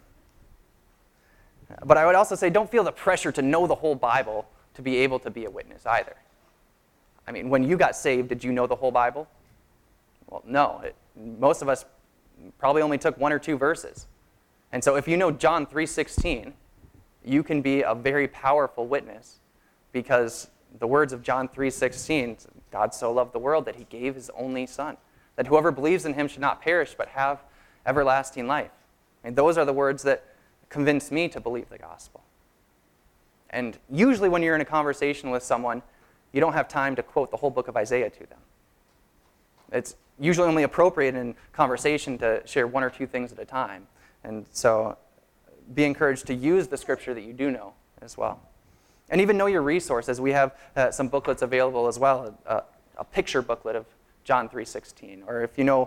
A: But I would also say don't feel the pressure to know the whole Bible to be able to be a witness either. I mean, when you got saved, did you know the whole Bible? Well, no. Most of us probably only took 1 or 2 verses. And so if you know John 3:16, you can be a very powerful witness because the words of John 3:16, God so loved the world that He gave His only Son, that whoever believes in Him should not perish but have everlasting life. I mean, those are the words that convinced me to believe the gospel. And usually when you're in a conversation with someone, you don't have time to quote the whole book of Isaiah to them. It's usually only appropriate in conversation to share 1 or 2 things at a time. And so be encouraged to use the Scripture that you do know as well. And even know your resources. We have some booklets available as well, a picture booklet of John 3:16. Or if you know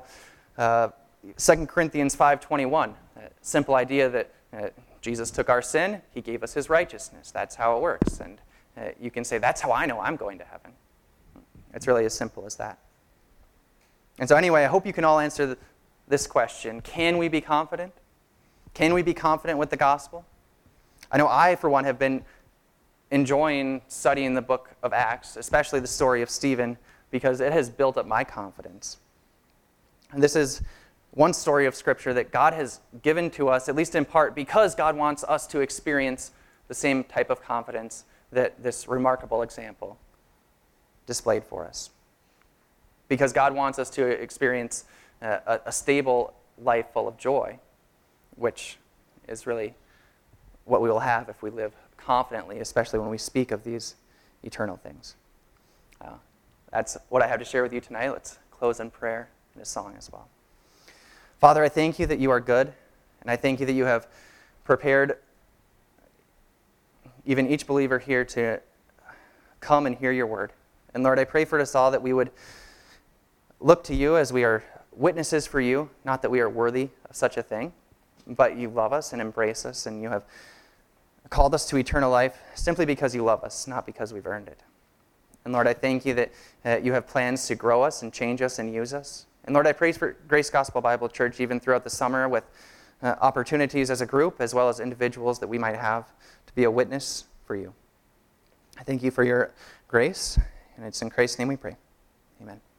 A: 2 Corinthians 5:21, a simple idea that Jesus took our sin, He gave us His righteousness. That's how it works. And you can say, that's how I know I'm going to heaven. It's really as simple as that. And so anyway, I hope you can all answer this question. Can we be confident? Can we be confident with the gospel? I know I, for one, have been enjoying studying the book of Acts, especially the story of Stephen, because it has built up my confidence. And this is one story of Scripture that God has given to us, at least in part, because God wants us to experience the same type of confidence that this remarkable example displayed for us. Because God wants us to experience a stable life full of joy, which is really what we will have if we live confidently, especially when we speak of these eternal things. That's what I have to share with you tonight. Let's close in prayer and a song as well. Father, I thank You that You are good, and I thank You that You have prepared even each believer here to come and hear Your word. And Lord, I pray for us all that we would look to You as we are witnesses for You, not that we are worthy of such a thing, but You love us and embrace us, and You have called us to eternal life simply because You love us, not because we've earned it. And Lord, I thank You that You have plans to grow us and change us and use us. And Lord, I pray for Grace Gospel Bible Church even throughout the summer with opportunities as a group as well as individuals that we might have to be a witness for You. I thank You for Your grace, and it's in Christ's name we pray. Amen.